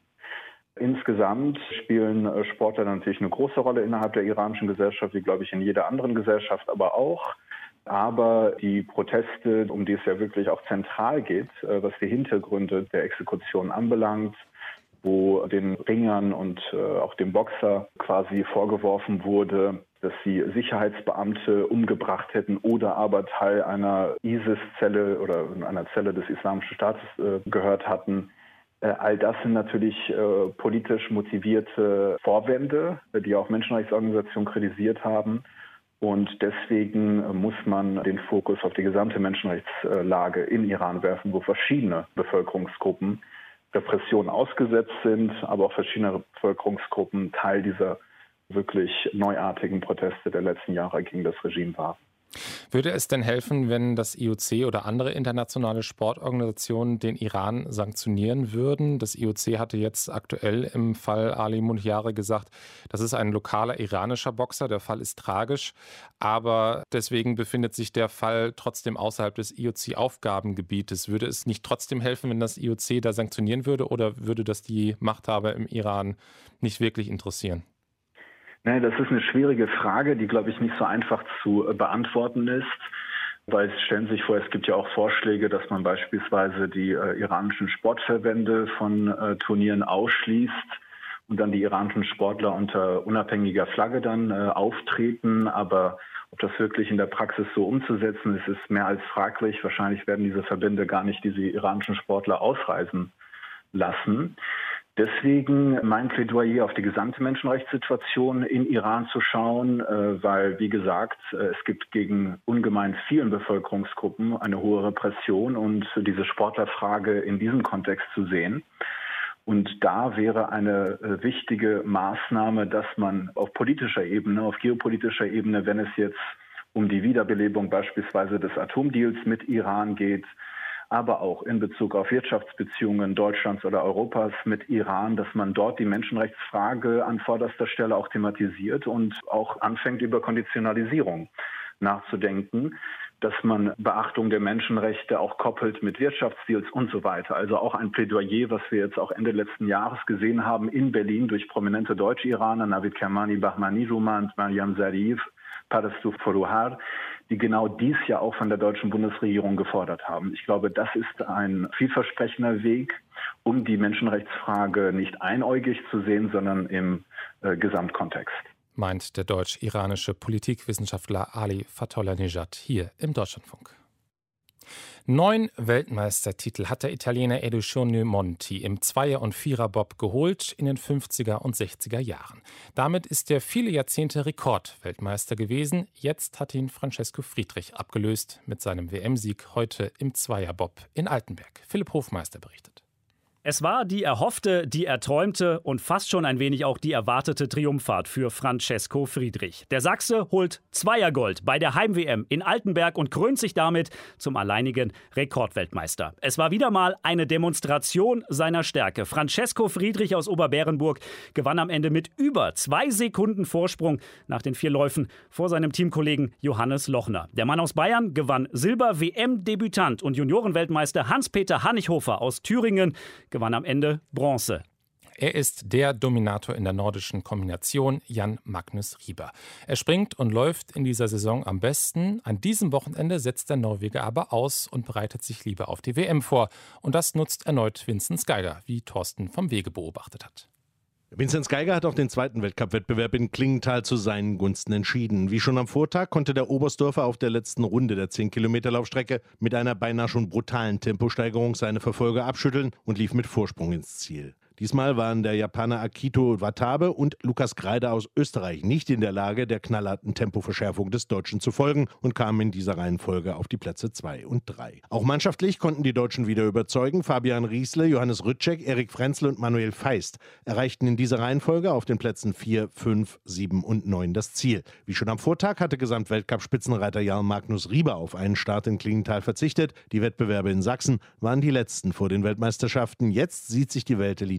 Insgesamt spielen äh, Sportler natürlich eine große Rolle innerhalb der iranischen Gesellschaft, wie glaube ich in jeder anderen Gesellschaft aber auch. Aber die Proteste, um die es ja wirklich auch zentral geht, was die Hintergründe der Exekution anbelangt, wo den Ringern und auch dem Boxer quasi vorgeworfen wurde, dass sie Sicherheitsbeamte umgebracht hätten oder aber Teil einer ISIS-Zelle oder einer Zelle des Islamischen Staates gehört hatten. All das sind natürlich politisch motivierte Vorwände, die auch Menschenrechtsorganisationen kritisiert haben. Und deswegen muss man den Fokus auf die gesamte Menschenrechtslage in Iran werfen, wo verschiedene Bevölkerungsgruppen Repressionen ausgesetzt sind, aber auch verschiedene Bevölkerungsgruppen Teil dieser wirklich neuartigen Proteste der letzten Jahre gegen das Regime waren. Würde es denn helfen, wenn das I O C oder andere internationale Sportorganisationen den Iran sanktionieren würden? Das I O C hatte jetzt aktuell im Fall Ali Munjare gesagt, das ist ein lokaler iranischer Boxer. Der Fall ist tragisch, aber deswegen befindet sich der Fall trotzdem außerhalb des I O C-Aufgabengebietes. Würde es nicht trotzdem helfen, wenn das I O C da sanktionieren würde, oder würde das die Machthaber im Iran nicht wirklich interessieren? Nee, das ist eine schwierige Frage, die, glaube ich, nicht so einfach zu beantworten ist, weil es stellen Sie sich vor, es gibt ja auch Vorschläge, dass man beispielsweise die äh, iranischen Sportverbände von äh, Turnieren ausschließt und dann die iranischen Sportler unter unabhängiger Flagge dann äh, auftreten. Aber ob das wirklich in der Praxis so umzusetzen ist, ist mehr als fraglich. Wahrscheinlich werden diese Verbände gar nicht diese iranischen Sportler ausreisen lassen. Deswegen mein Plädoyer, auf die gesamte Menschenrechtssituation in Iran zu schauen, weil, wie gesagt, es gibt gegen ungemein vielen Bevölkerungsgruppen eine hohe Repression und diese Sportlerfrage in diesem Kontext zu sehen. Und da wäre eine wichtige Maßnahme, dass man auf politischer Ebene, auf geopolitischer Ebene, wenn es jetzt um die Wiederbelebung beispielsweise des Atomdeals mit Iran geht, aber auch in Bezug auf Wirtschaftsbeziehungen Deutschlands oder Europas mit Iran, dass man dort die Menschenrechtsfrage an vorderster Stelle auch thematisiert und auch anfängt, über Konditionalisierung nachzudenken, dass man Beachtung der Menschenrechte auch koppelt mit Wirtschaftsdeals und so weiter. Also auch ein Plädoyer, was wir jetzt auch Ende letzten Jahres gesehen haben in Berlin durch prominente deutsche Iraner, Navid Kermani, Bahmani-Juma und Maryam Zarif, Parastoo Forouhar, die genau dies ja auch von der deutschen Bundesregierung gefordert haben. Ich glaube, das ist ein vielversprechender Weg, um die Menschenrechtsfrage nicht einäugig zu sehen, sondern im äh, Gesamtkontext. Meint der deutsch-iranische Politikwissenschaftler Ali Fatollah-Nejad hier im Deutschlandfunk. Neun Weltmeistertitel hat der Italiener Educone Monti im Zweier- und Viererbob geholt in den fünfziger und sechziger Jahren. Damit ist er viele Jahrzehnte Rekordweltmeister gewesen. Jetzt hat ihn Francesco Friedrich abgelöst mit seinem W M-Sieg heute im Zweierbob in Altenberg. Philipp Hofmeister berichtet. Es war die erhoffte, die erträumte und fast schon ein wenig auch die erwartete Triumphfahrt für Francesco Friedrich. Der Sachse holt Zweiergold bei der Heim-W M in Altenberg und krönt sich damit zum alleinigen Rekordweltmeister. Es war wieder mal eine Demonstration seiner Stärke. Francesco Friedrich aus Oberbärenburg gewann am Ende mit über zwei Sekunden Vorsprung nach den vier Läufen vor seinem Teamkollegen Johannes Lochner. Der Mann aus Bayern gewann Silber. W M-Debütant und Juniorenweltmeister Hans-Peter Hannichhofer aus Thüringen gewann am Ende Bronze. Er ist der Dominator in der nordischen Kombination, Jan Magnus Rieber. Er springt und läuft in dieser Saison am besten. An diesem Wochenende setzt der Norweger aber aus und bereitet sich lieber auf die W M vor. Und das nutzt erneut Vinzenz Geiger, wie Thorsten vom Wege beobachtet hat. Vinzenz Geiger hat auch den zweiten Weltcup-Wettbewerb in Klingenthal zu seinen Gunsten entschieden. Wie schon am Vortag konnte der Oberstdorfer auf der letzten Runde der zehn Kilometer Laufstrecke mit einer beinahe schon brutalen Temposteigerung seine Verfolger abschütteln und lief mit Vorsprung ins Ziel. Diesmal waren der Japaner Akito Watabe und Lukas Greider aus Österreich nicht in der Lage, der knallharten Tempoverschärfung des Deutschen zu folgen und kamen in dieser Reihenfolge auf die Plätze zwei und drei. Auch mannschaftlich konnten die Deutschen wieder überzeugen. Fabian Riesle, Johannes Rütschek, Erik Frenzel und Manuel Feist erreichten in dieser Reihenfolge auf den Plätzen vier, fünf, sieben und neun das Ziel. Wie schon am Vortag hatte Gesamtweltcup-Spitzenreiter Jan Magnus Rieber auf einen Start in Klingenthal verzichtet. Die Wettbewerbe in Sachsen waren die letzten vor den Weltmeisterschaften. Jetzt sieht sich die Weltelite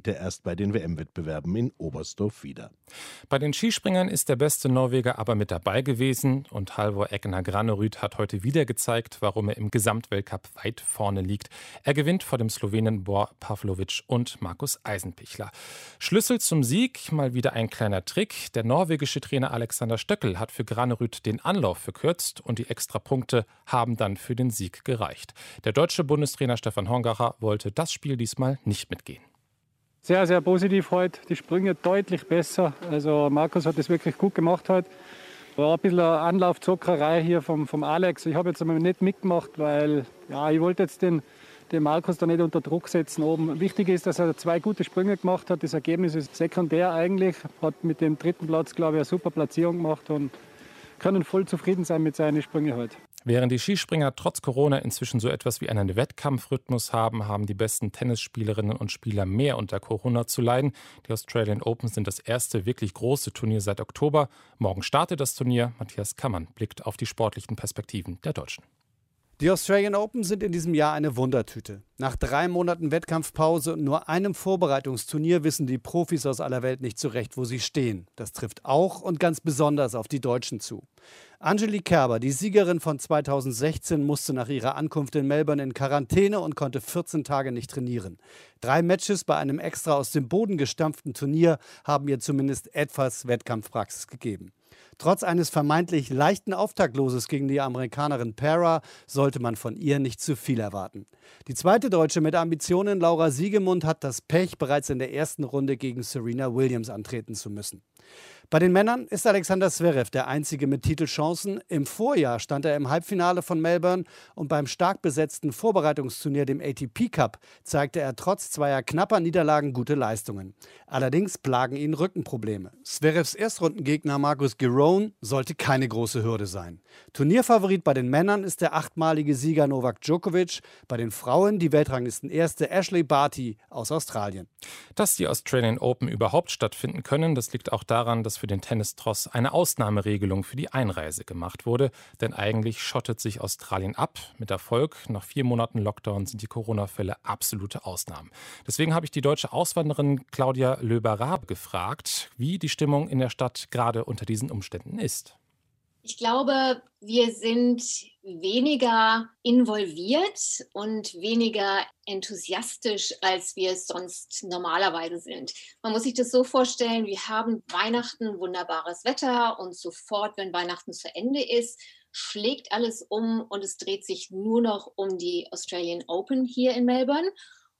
heute erst bei den W M-Wettbewerben in Oberstdorf wieder. Bei den Skispringern ist der beste Norweger aber mit dabei gewesen und Halvor Egner Granerud hat heute wieder gezeigt, warum er im Gesamtweltcup weit vorne liegt. Er gewinnt vor dem Slowenen Bor Pavlovic und Markus Eisenpichler. Schlüssel zum Sieg, mal wieder ein kleiner Trick. Der norwegische Trainer Alexander Stöckel hat für Granerud den Anlauf verkürzt und die Extrapunkte haben dann für den Sieg gereicht. Der deutsche Bundestrainer Stefan Hongacher wollte das Spiel diesmal nicht mitgehen. Sehr, sehr positiv heute. Die Sprünge deutlich besser. Also Markus hat das wirklich gut gemacht heute. War ein bisschen eine Anlaufzockerei hier vom, vom Alex. Ich habe jetzt aber nicht mitgemacht, weil ja, ich wollte jetzt den, den Markus da nicht unter Druck setzen oben. Wichtig ist, dass er zwei gute Sprünge gemacht hat. Das Ergebnis ist sekundär eigentlich. Hat mit dem dritten Platz, glaube ich, eine super Platzierung gemacht und können voll zufrieden sein mit seinen Sprüngen heute. Während die Skispringer trotz Corona inzwischen so etwas wie einen Wettkampfrhythmus haben, haben die besten Tennisspielerinnen und Spieler mehr unter Corona zu leiden. Die Australian Open sind das erste wirklich große Turnier seit Oktober. Morgen startet das Turnier. Matthias Kammann blickt auf die sportlichen Perspektiven der Deutschen. Die Australian Open sind in diesem Jahr eine Wundertüte. Nach drei Monaten Wettkampfpause und nur einem Vorbereitungsturnier wissen die Profis aus aller Welt nicht zurecht, wo sie stehen. Das trifft auch und ganz besonders auf die Deutschen zu. Angelique Kerber, die Siegerin von zweitausendsechzehn, musste nach ihrer Ankunft in Melbourne in Quarantäne und konnte vierzehn Tage nicht trainieren. Drei Matches bei einem extra aus dem Boden gestampften Turnier haben ihr zumindest etwas Wettkampfpraxis gegeben. Trotz eines vermeintlich leichten Auftaktloses gegen die Amerikanerin Para sollte man von ihr nicht zu viel erwarten. Die zweite Deutsche mit Ambitionen, Laura Siegemund, hat das Pech, bereits in der ersten Runde gegen Serena Williams antreten zu müssen. Bei den Männern ist Alexander Zverev der Einzige mit Titelchancen. Im Vorjahr stand er im Halbfinale von Melbourne und beim stark besetzten Vorbereitungsturnier, dem A T P Cup, zeigte er trotz zweier knapper Niederlagen gute Leistungen. Allerdings plagen ihn Rückenprobleme. Zverevs Erstrundengegner Marcus Giron sollte keine große Hürde sein. Turnierfavorit bei den Männern ist der achtmalige Sieger Novak Djokovic, bei den Frauen die Weltranglistenerste Ashley Barty aus Australien. Dass die Australian Open überhaupt stattfinden können, das liegt auch daran, dass für den Tennistross eine Ausnahmeregelung für die Einreise gemacht wurde. Denn eigentlich schottet sich Australien ab. Mit Erfolg. Nach vier Monaten Lockdown sind die Corona-Fälle absolute Ausnahmen. Deswegen habe ich die deutsche Auswanderin Claudia Löber-Raab gefragt, wie die Stimmung in der Stadt gerade unter diesen Umständen ist. Ich glaube, wir sind weniger involviert und weniger enthusiastisch, als wir es sonst normalerweise sind. Man muss sich das so vorstellen, wir haben Weihnachten, wunderbares Wetter und sofort, wenn Weihnachten zu Ende ist, schlägt alles um und es dreht sich nur noch um die Australian Open hier in Melbourne.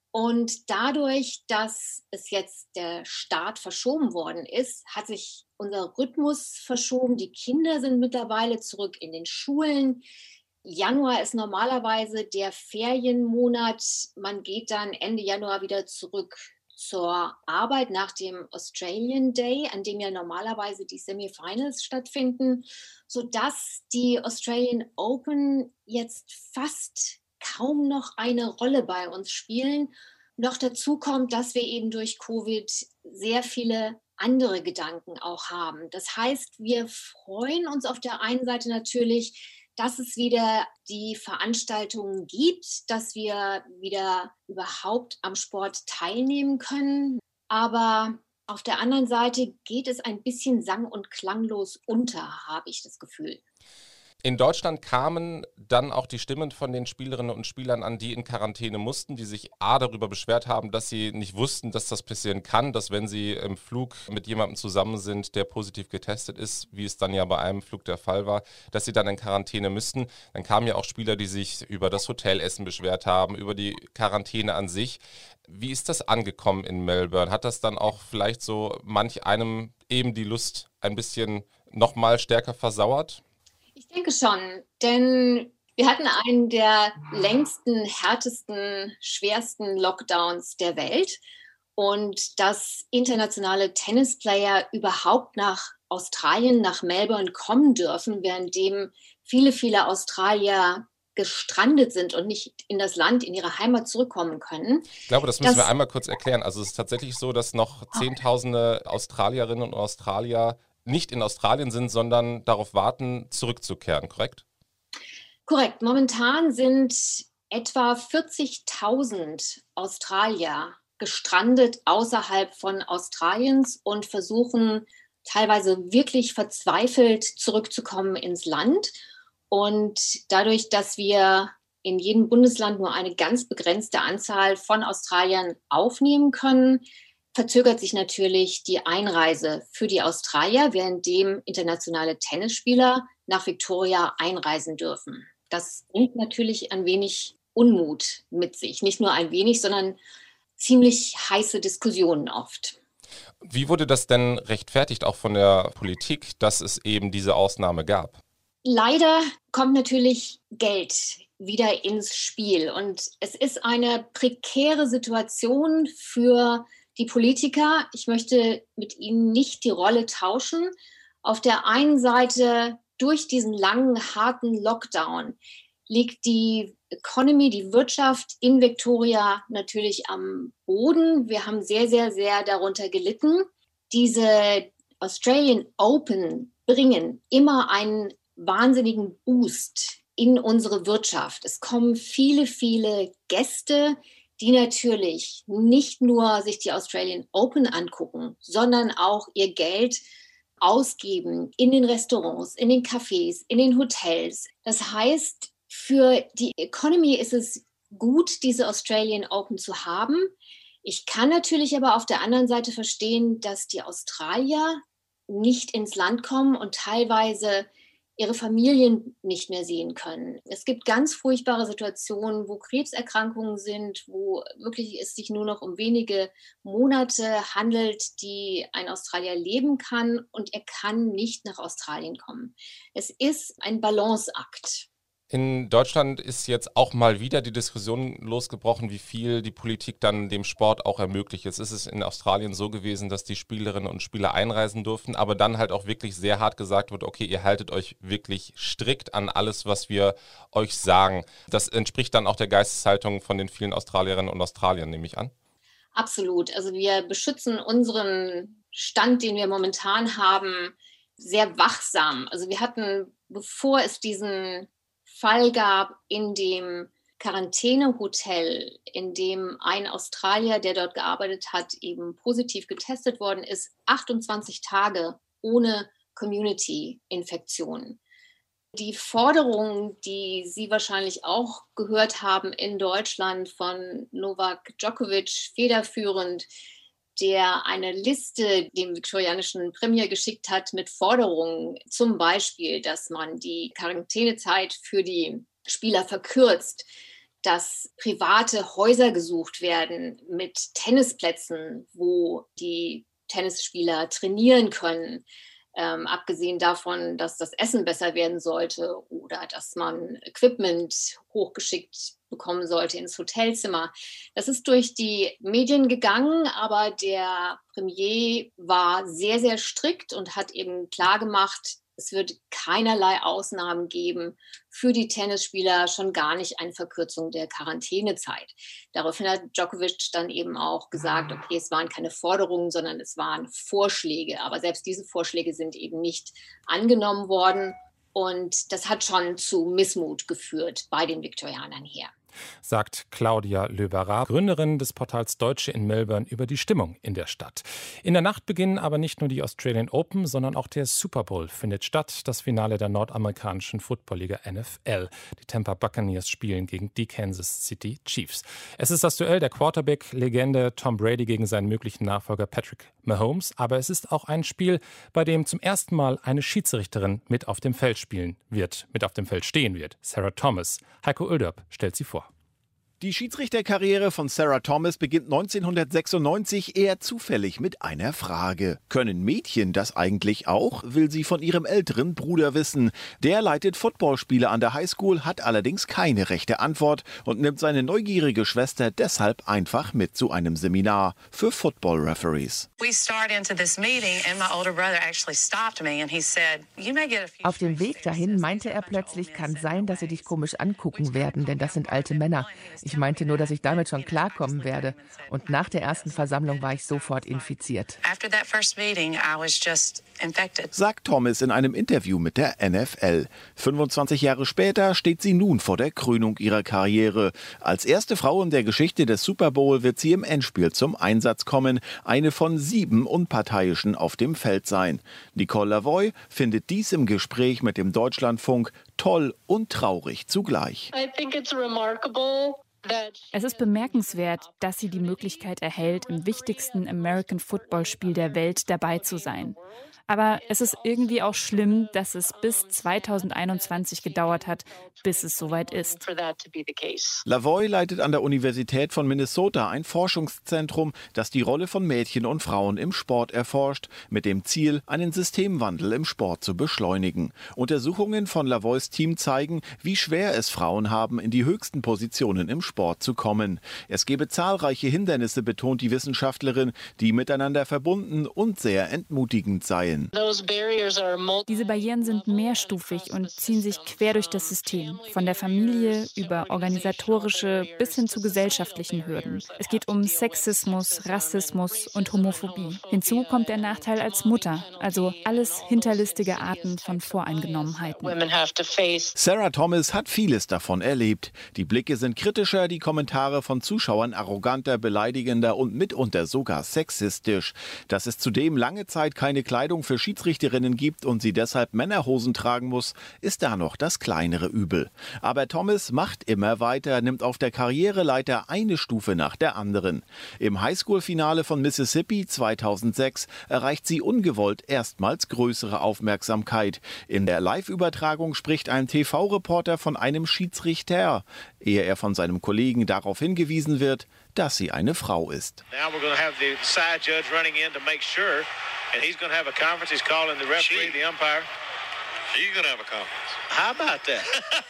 Und dadurch, dass es jetzt der Start verschoben worden ist, hat sich unser Rhythmus verschoben. Die Kinder sind mittlerweile zurück in den Schulen. Januar ist normalerweise der Ferienmonat. Man geht dann Ende Januar wieder zurück zur Arbeit nach dem Australian Day, an dem ja normalerweise die Semifinals stattfinden, sodass die Australian Open jetzt fast kaum noch eine Rolle bei uns spielen. Noch dazu kommt, dass wir eben durch Covid sehr viele andere Gedanken auch haben. Das heißt, wir freuen uns auf der einen Seite natürlich, dass es wieder die Veranstaltungen gibt, dass wir wieder überhaupt am Sport teilnehmen können. Aber auf der anderen Seite geht es ein bisschen sang- und klanglos unter, habe ich das Gefühl. In Deutschland kamen dann auch die Stimmen von den Spielerinnen und Spielern an, die in Quarantäne mussten, die sich A darüber beschwert haben, dass sie nicht wussten, dass das passieren kann, dass wenn sie im Flug mit jemandem zusammen sind, der positiv getestet ist, wie es dann ja bei einem Flug der Fall war, dass sie dann in Quarantäne müssten. Dann kamen ja auch Spieler, die sich über das Hotelessen beschwert haben, über die Quarantäne an sich. Wie ist das angekommen in Melbourne? Hat das dann auch vielleicht so manch einem eben die Lust ein bisschen noch mal stärker versauert? Ich denke schon, denn wir hatten einen der längsten, härtesten, schwersten Lockdowns der Welt. Und dass internationale Tennisplayer überhaupt nach Australien, nach Melbourne kommen dürfen, währenddem viele, viele Australier gestrandet sind und nicht in das Land, in ihre Heimat zurückkommen können. Ich glaube, das müssen das, wir einmal kurz erklären. Also es ist tatsächlich so, dass noch Zehntausende Australierinnen und Australier nicht in Australien sind, sondern darauf warten, zurückzukehren, korrekt? Korrekt. Momentan sind etwa vierzigtausend Australier gestrandet außerhalb von Australiens und versuchen teilweise wirklich verzweifelt zurückzukommen ins Land. Und dadurch, dass wir in jedem Bundesland nur eine ganz begrenzte Anzahl von Australiern aufnehmen können, verzögert sich natürlich die Einreise für die Australier, währenddem internationale Tennisspieler nach Victoria einreisen dürfen. Das bringt natürlich ein wenig Unmut mit sich. Nicht nur ein wenig, sondern ziemlich heiße Diskussionen oft. Wie wurde das denn rechtfertigt, auch von der Politik, dass es eben diese Ausnahme gab? Leider kommt natürlich Geld wieder ins Spiel. Und es ist eine prekäre Situation für die Politiker. Ich möchte mit ihnen nicht die Rolle tauschen. Auf der einen Seite, durch diesen langen, harten Lockdown, liegt die Economy, die Wirtschaft in Victoria natürlich am Boden. Wir haben sehr, sehr, sehr darunter gelitten. Diese Australian Open bringen immer einen wahnsinnigen Boost in unsere Wirtschaft. Es kommen viele, viele Gäste, die natürlich nicht nur sich die Australian Open angucken, sondern auch ihr Geld ausgeben in den Restaurants, in den Cafés, in den Hotels. Das heißt, für die Economy ist es gut, diese Australian Open zu haben. Ich kann natürlich aber auf der anderen Seite verstehen, dass die Australier nicht ins Land kommen und teilweise ihre Familien nicht mehr sehen können. Es gibt ganz furchtbare Situationen, wo Krebserkrankungen sind, wo wirklich es sich nur noch um wenige Monate handelt, die ein Australier leben kann und er kann nicht nach Australien kommen. Es ist ein Balanceakt. In Deutschland ist jetzt auch mal wieder die Diskussion losgebrochen, wie viel die Politik dann dem Sport auch ermöglicht. Jetzt ist es in Australien so gewesen, dass die Spielerinnen und Spieler einreisen durften, aber dann halt auch wirklich sehr hart gesagt wird, okay, ihr haltet euch wirklich strikt an alles, was wir euch sagen. Das entspricht dann auch der Geisteshaltung von den vielen Australierinnen und Australiern, nehme ich an. Absolut. Also wir beschützen unseren Stand, den wir momentan haben, sehr wachsam. Also wir hatten, bevor es diesen Fall gab in dem Quarantänehotel, in dem ein Australier, der dort gearbeitet hat, eben positiv getestet worden ist, achtundzwanzig Tage ohne Community-Infektion. Die Forderung, die Sie wahrscheinlich auch gehört haben in Deutschland von Novak Djokovic, federführend, der eine Liste dem viktorianischen Premier geschickt hat mit Forderungen, zum Beispiel, dass man die Quarantänezeit für die Spieler verkürzt, dass private Häuser gesucht werden mit Tennisplätzen, wo die Tennisspieler trainieren können, ähm, abgesehen davon, dass das Essen besser werden sollte oder dass man Equipment hochgeschickt bekommen sollte ins Hotelzimmer. Das ist durch die Medien gegangen, aber der Premier war sehr, sehr strikt und hat eben klargemacht, es wird keinerlei Ausnahmen geben für die Tennisspieler, schon gar nicht eine Verkürzung der Quarantänezeit. Daraufhin hat Djokovic dann eben auch gesagt, okay, es waren keine Forderungen, sondern es waren Vorschläge. Aber selbst diese Vorschläge sind eben nicht angenommen worden. Und das hat schon zu Missmut geführt bei den Viktorianern hier. Sagt Claudia Löberer, Gründerin des Portals Deutsche in Melbourne, über die Stimmung in der Stadt. In der Nacht beginnen aber nicht nur die Australian Open, sondern auch der Super Bowl findet statt, das Finale der nordamerikanischen Footballliga N F L. Die Tampa Buccaneers spielen gegen die Kansas City Chiefs. Es ist das Duell der Quarterback-Legende Tom Brady gegen seinen möglichen Nachfolger Patrick Mahomes, aber es ist auch ein Spiel, bei dem zum ersten Mal eine Schiedsrichterin mit auf dem Feld spielen wird, mit auf dem Feld stehen wird. Sarah Thomas. Heiko Oelderb stellt sie vor. Die Schiedsrichterkarriere von Sarah Thomas beginnt neunzehnhundertsechsundneunzig eher zufällig mit einer Frage. Können Mädchen das eigentlich auch? Will sie von ihrem älteren Bruder wissen. Der leitet Footballspiele an der Highschool, hat allerdings keine rechte Antwort und nimmt seine neugierige Schwester deshalb einfach mit zu einem Seminar für Football-Referees. Auf dem Weg dahin meinte er plötzlich, kann sein, dass sie dich komisch angucken werden, denn das sind alte Männer. Ich meinte nur, dass ich damit schon klarkommen werde. Und nach der ersten Versammlung war ich sofort infiziert. Sagt Thomas in einem Interview mit der N F L. fünfundzwanzig Jahre später steht sie nun vor der Krönung ihrer Karriere. Als erste Frau in der Geschichte des Super Bowl wird sie im Endspiel zum Einsatz kommen, eine von sieben Unparteiischen auf dem Feld sein. Nicole Lavoie findet dies im Gespräch mit dem Deutschlandfunk toll und traurig zugleich. Es ist bemerkenswert, dass sie die Möglichkeit erhält, im wichtigsten American Football Spiel der Welt dabei zu sein. Aber es ist irgendwie auch schlimm, dass es bis zweitausendeinundzwanzig gedauert hat, bis es soweit ist. Lavoie leitet an der Universität von Minnesota ein Forschungszentrum, das die Rolle von Mädchen und Frauen im Sport erforscht, mit dem Ziel, einen Systemwandel im Sport zu beschleunigen. Untersuchungen von Lavoies Team zeigen, wie schwer es Frauen haben, in die höchsten Positionen im Sport zu kommen. Es gebe zahlreiche Hindernisse, betont die Wissenschaftlerin, die miteinander verbunden und sehr entmutigend seien. Diese Barrieren sind mehrstufig und ziehen sich quer durch das System, von der Familie über organisatorische bis hin zu gesellschaftlichen Hürden. Es geht um Sexismus, Rassismus und Homophobie. Hinzu kommt der Nachteil als Mutter, also alles hinterlistige Arten von Voreingenommenheiten. Sarah Thomas hat vieles davon erlebt. Die Blicke sind kritischer, die Kommentare von Zuschauern arroganter, beleidigender und mitunter sogar sexistisch. Dass es zudem lange Zeit keine Kleidung für Schiedsrichterinnen gibt und sie deshalb Männerhosen tragen muss, ist da noch das kleinere Übel. Aber Thomas macht immer weiter, nimmt auf der Karriereleiter eine Stufe nach der anderen. Im Highschool-Finale von Mississippi zweitausendsechs erreicht sie ungewollt erstmals größere Aufmerksamkeit. In der Live-Übertragung spricht ein T V-Reporter von einem Schiedsrichter, ehe er von seinem Kollegen darauf hingewiesen wird, dass sie eine Frau ist. Now we're going to have the side judge running in to make sure, and he's going to have a conference. He's calling the referee, the umpire. She's going to have a conference. How about that?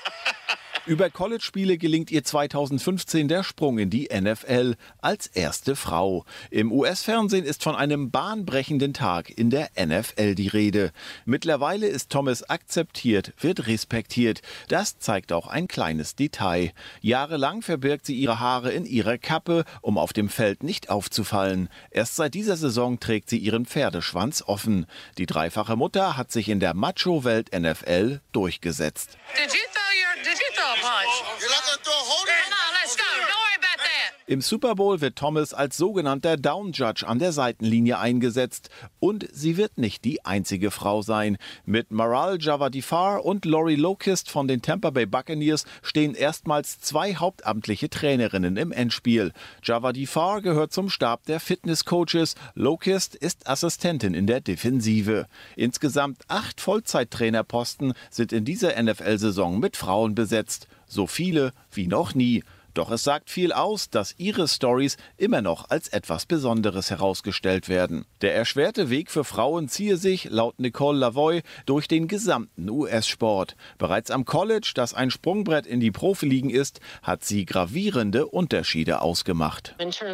Über College-Spiele gelingt ihr zweitausendfünfzehn der Sprung in die N F L als erste Frau. Im U S-Fernsehen ist von einem bahnbrechenden Tag in der N F L die Rede. Mittlerweile ist Thomas akzeptiert, wird respektiert. Das zeigt auch ein kleines Detail. Jahrelang verbirgt sie ihre Haare in ihrer Kappe, um auf dem Feld nicht aufzufallen. Erst seit dieser Saison trägt sie ihren Pferdeschwanz offen. Die dreifache Mutter hat sich in der Macho-Welt N F L durchgesetzt. Did you throw your, did you throw a punch? You're not gonna throw a hold? Come on, let's go. Don't worry about that. Im Super Bowl wird Thomas als sogenannter Down Judge an der Seitenlinie eingesetzt. Und sie wird nicht die einzige Frau sein. Mit Maral Javadifar und Lori Locust von den Tampa Bay Buccaneers stehen erstmals zwei hauptamtliche Trainerinnen im Endspiel. Javadifar gehört zum Stab der Fitnesscoaches. Locust ist Assistentin in der Defensive. Insgesamt acht Vollzeittrainerposten sind in dieser N F L-Saison mit Frauen besetzt. So viele wie noch nie. Doch es sagt viel aus, dass ihre Storys immer noch als etwas Besonderes herausgestellt werden. Der erschwerte Weg für Frauen ziehe sich, laut Nicole Lavoie, durch den gesamten U S-Sport. Bereits am College, das ein Sprungbrett in die Profiligen ist, hat sie gravierende Unterschiede ausgemacht.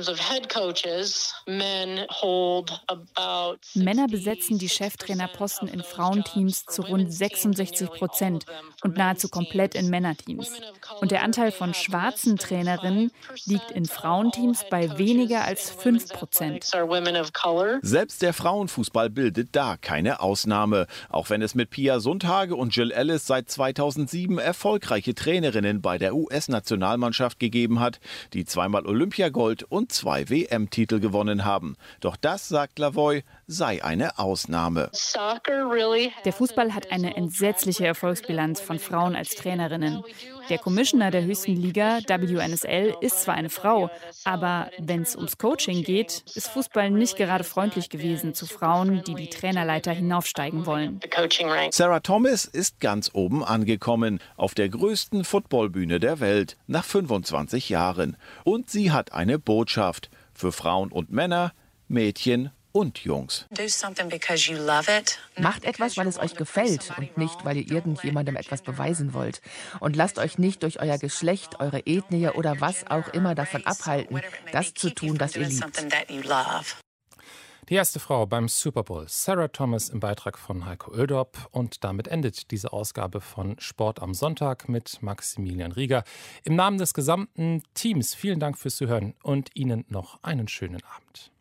Männer besetzen die Cheftrainerposten in Frauenteams zu rund sechsundsechzig Prozent und nahezu komplett in Männerteams. Und der Anteil von schwarzen Trainerinnen liegt in Frauenteams bei weniger als fünf Prozent. Selbst der Frauenfußball bildet da keine Ausnahme. Auch wenn es mit Pia Sundhage und Jill Ellis seit zweitausendsieben erfolgreiche Trainerinnen bei der U S-Nationalmannschaft gegeben hat, die zweimal Olympiagold und zwei W M-Titel gewonnen haben. Doch das, sagt Lavoie, sei eine Ausnahme. Der Fußball hat eine entsetzliche Erfolgsbilanz von Frauen als Trainerinnen. Der Commissioner der höchsten Liga, W N S L, ist zwar eine Frau, aber wenn es ums Coaching geht, ist Fußball nicht gerade freundlich gewesen zu Frauen, die die Trainerleiter hinaufsteigen wollen. Sarah Thomas ist ganz oben angekommen, auf der größten Footballbühne der Welt, nach fünfundzwanzig Jahren. Und sie hat eine Botschaft für Frauen und Männer, Mädchen und Jungs. Macht etwas, weil es euch gefällt und nicht, weil ihr irgendjemandem etwas beweisen wollt. Und lasst euch nicht durch euer Geschlecht, eure Ethnie oder was auch immer davon abhalten, das zu tun, das ihr liebt. Die erste Frau beim Super Bowl, Sarah Thomas im Beitrag von Heiko Oeldorp. Und damit endet diese Ausgabe von Sport am Sonntag mit Maximilian Rieger. Im Namen des gesamten Teams vielen Dank fürs Zuhören und Ihnen noch einen schönen Abend.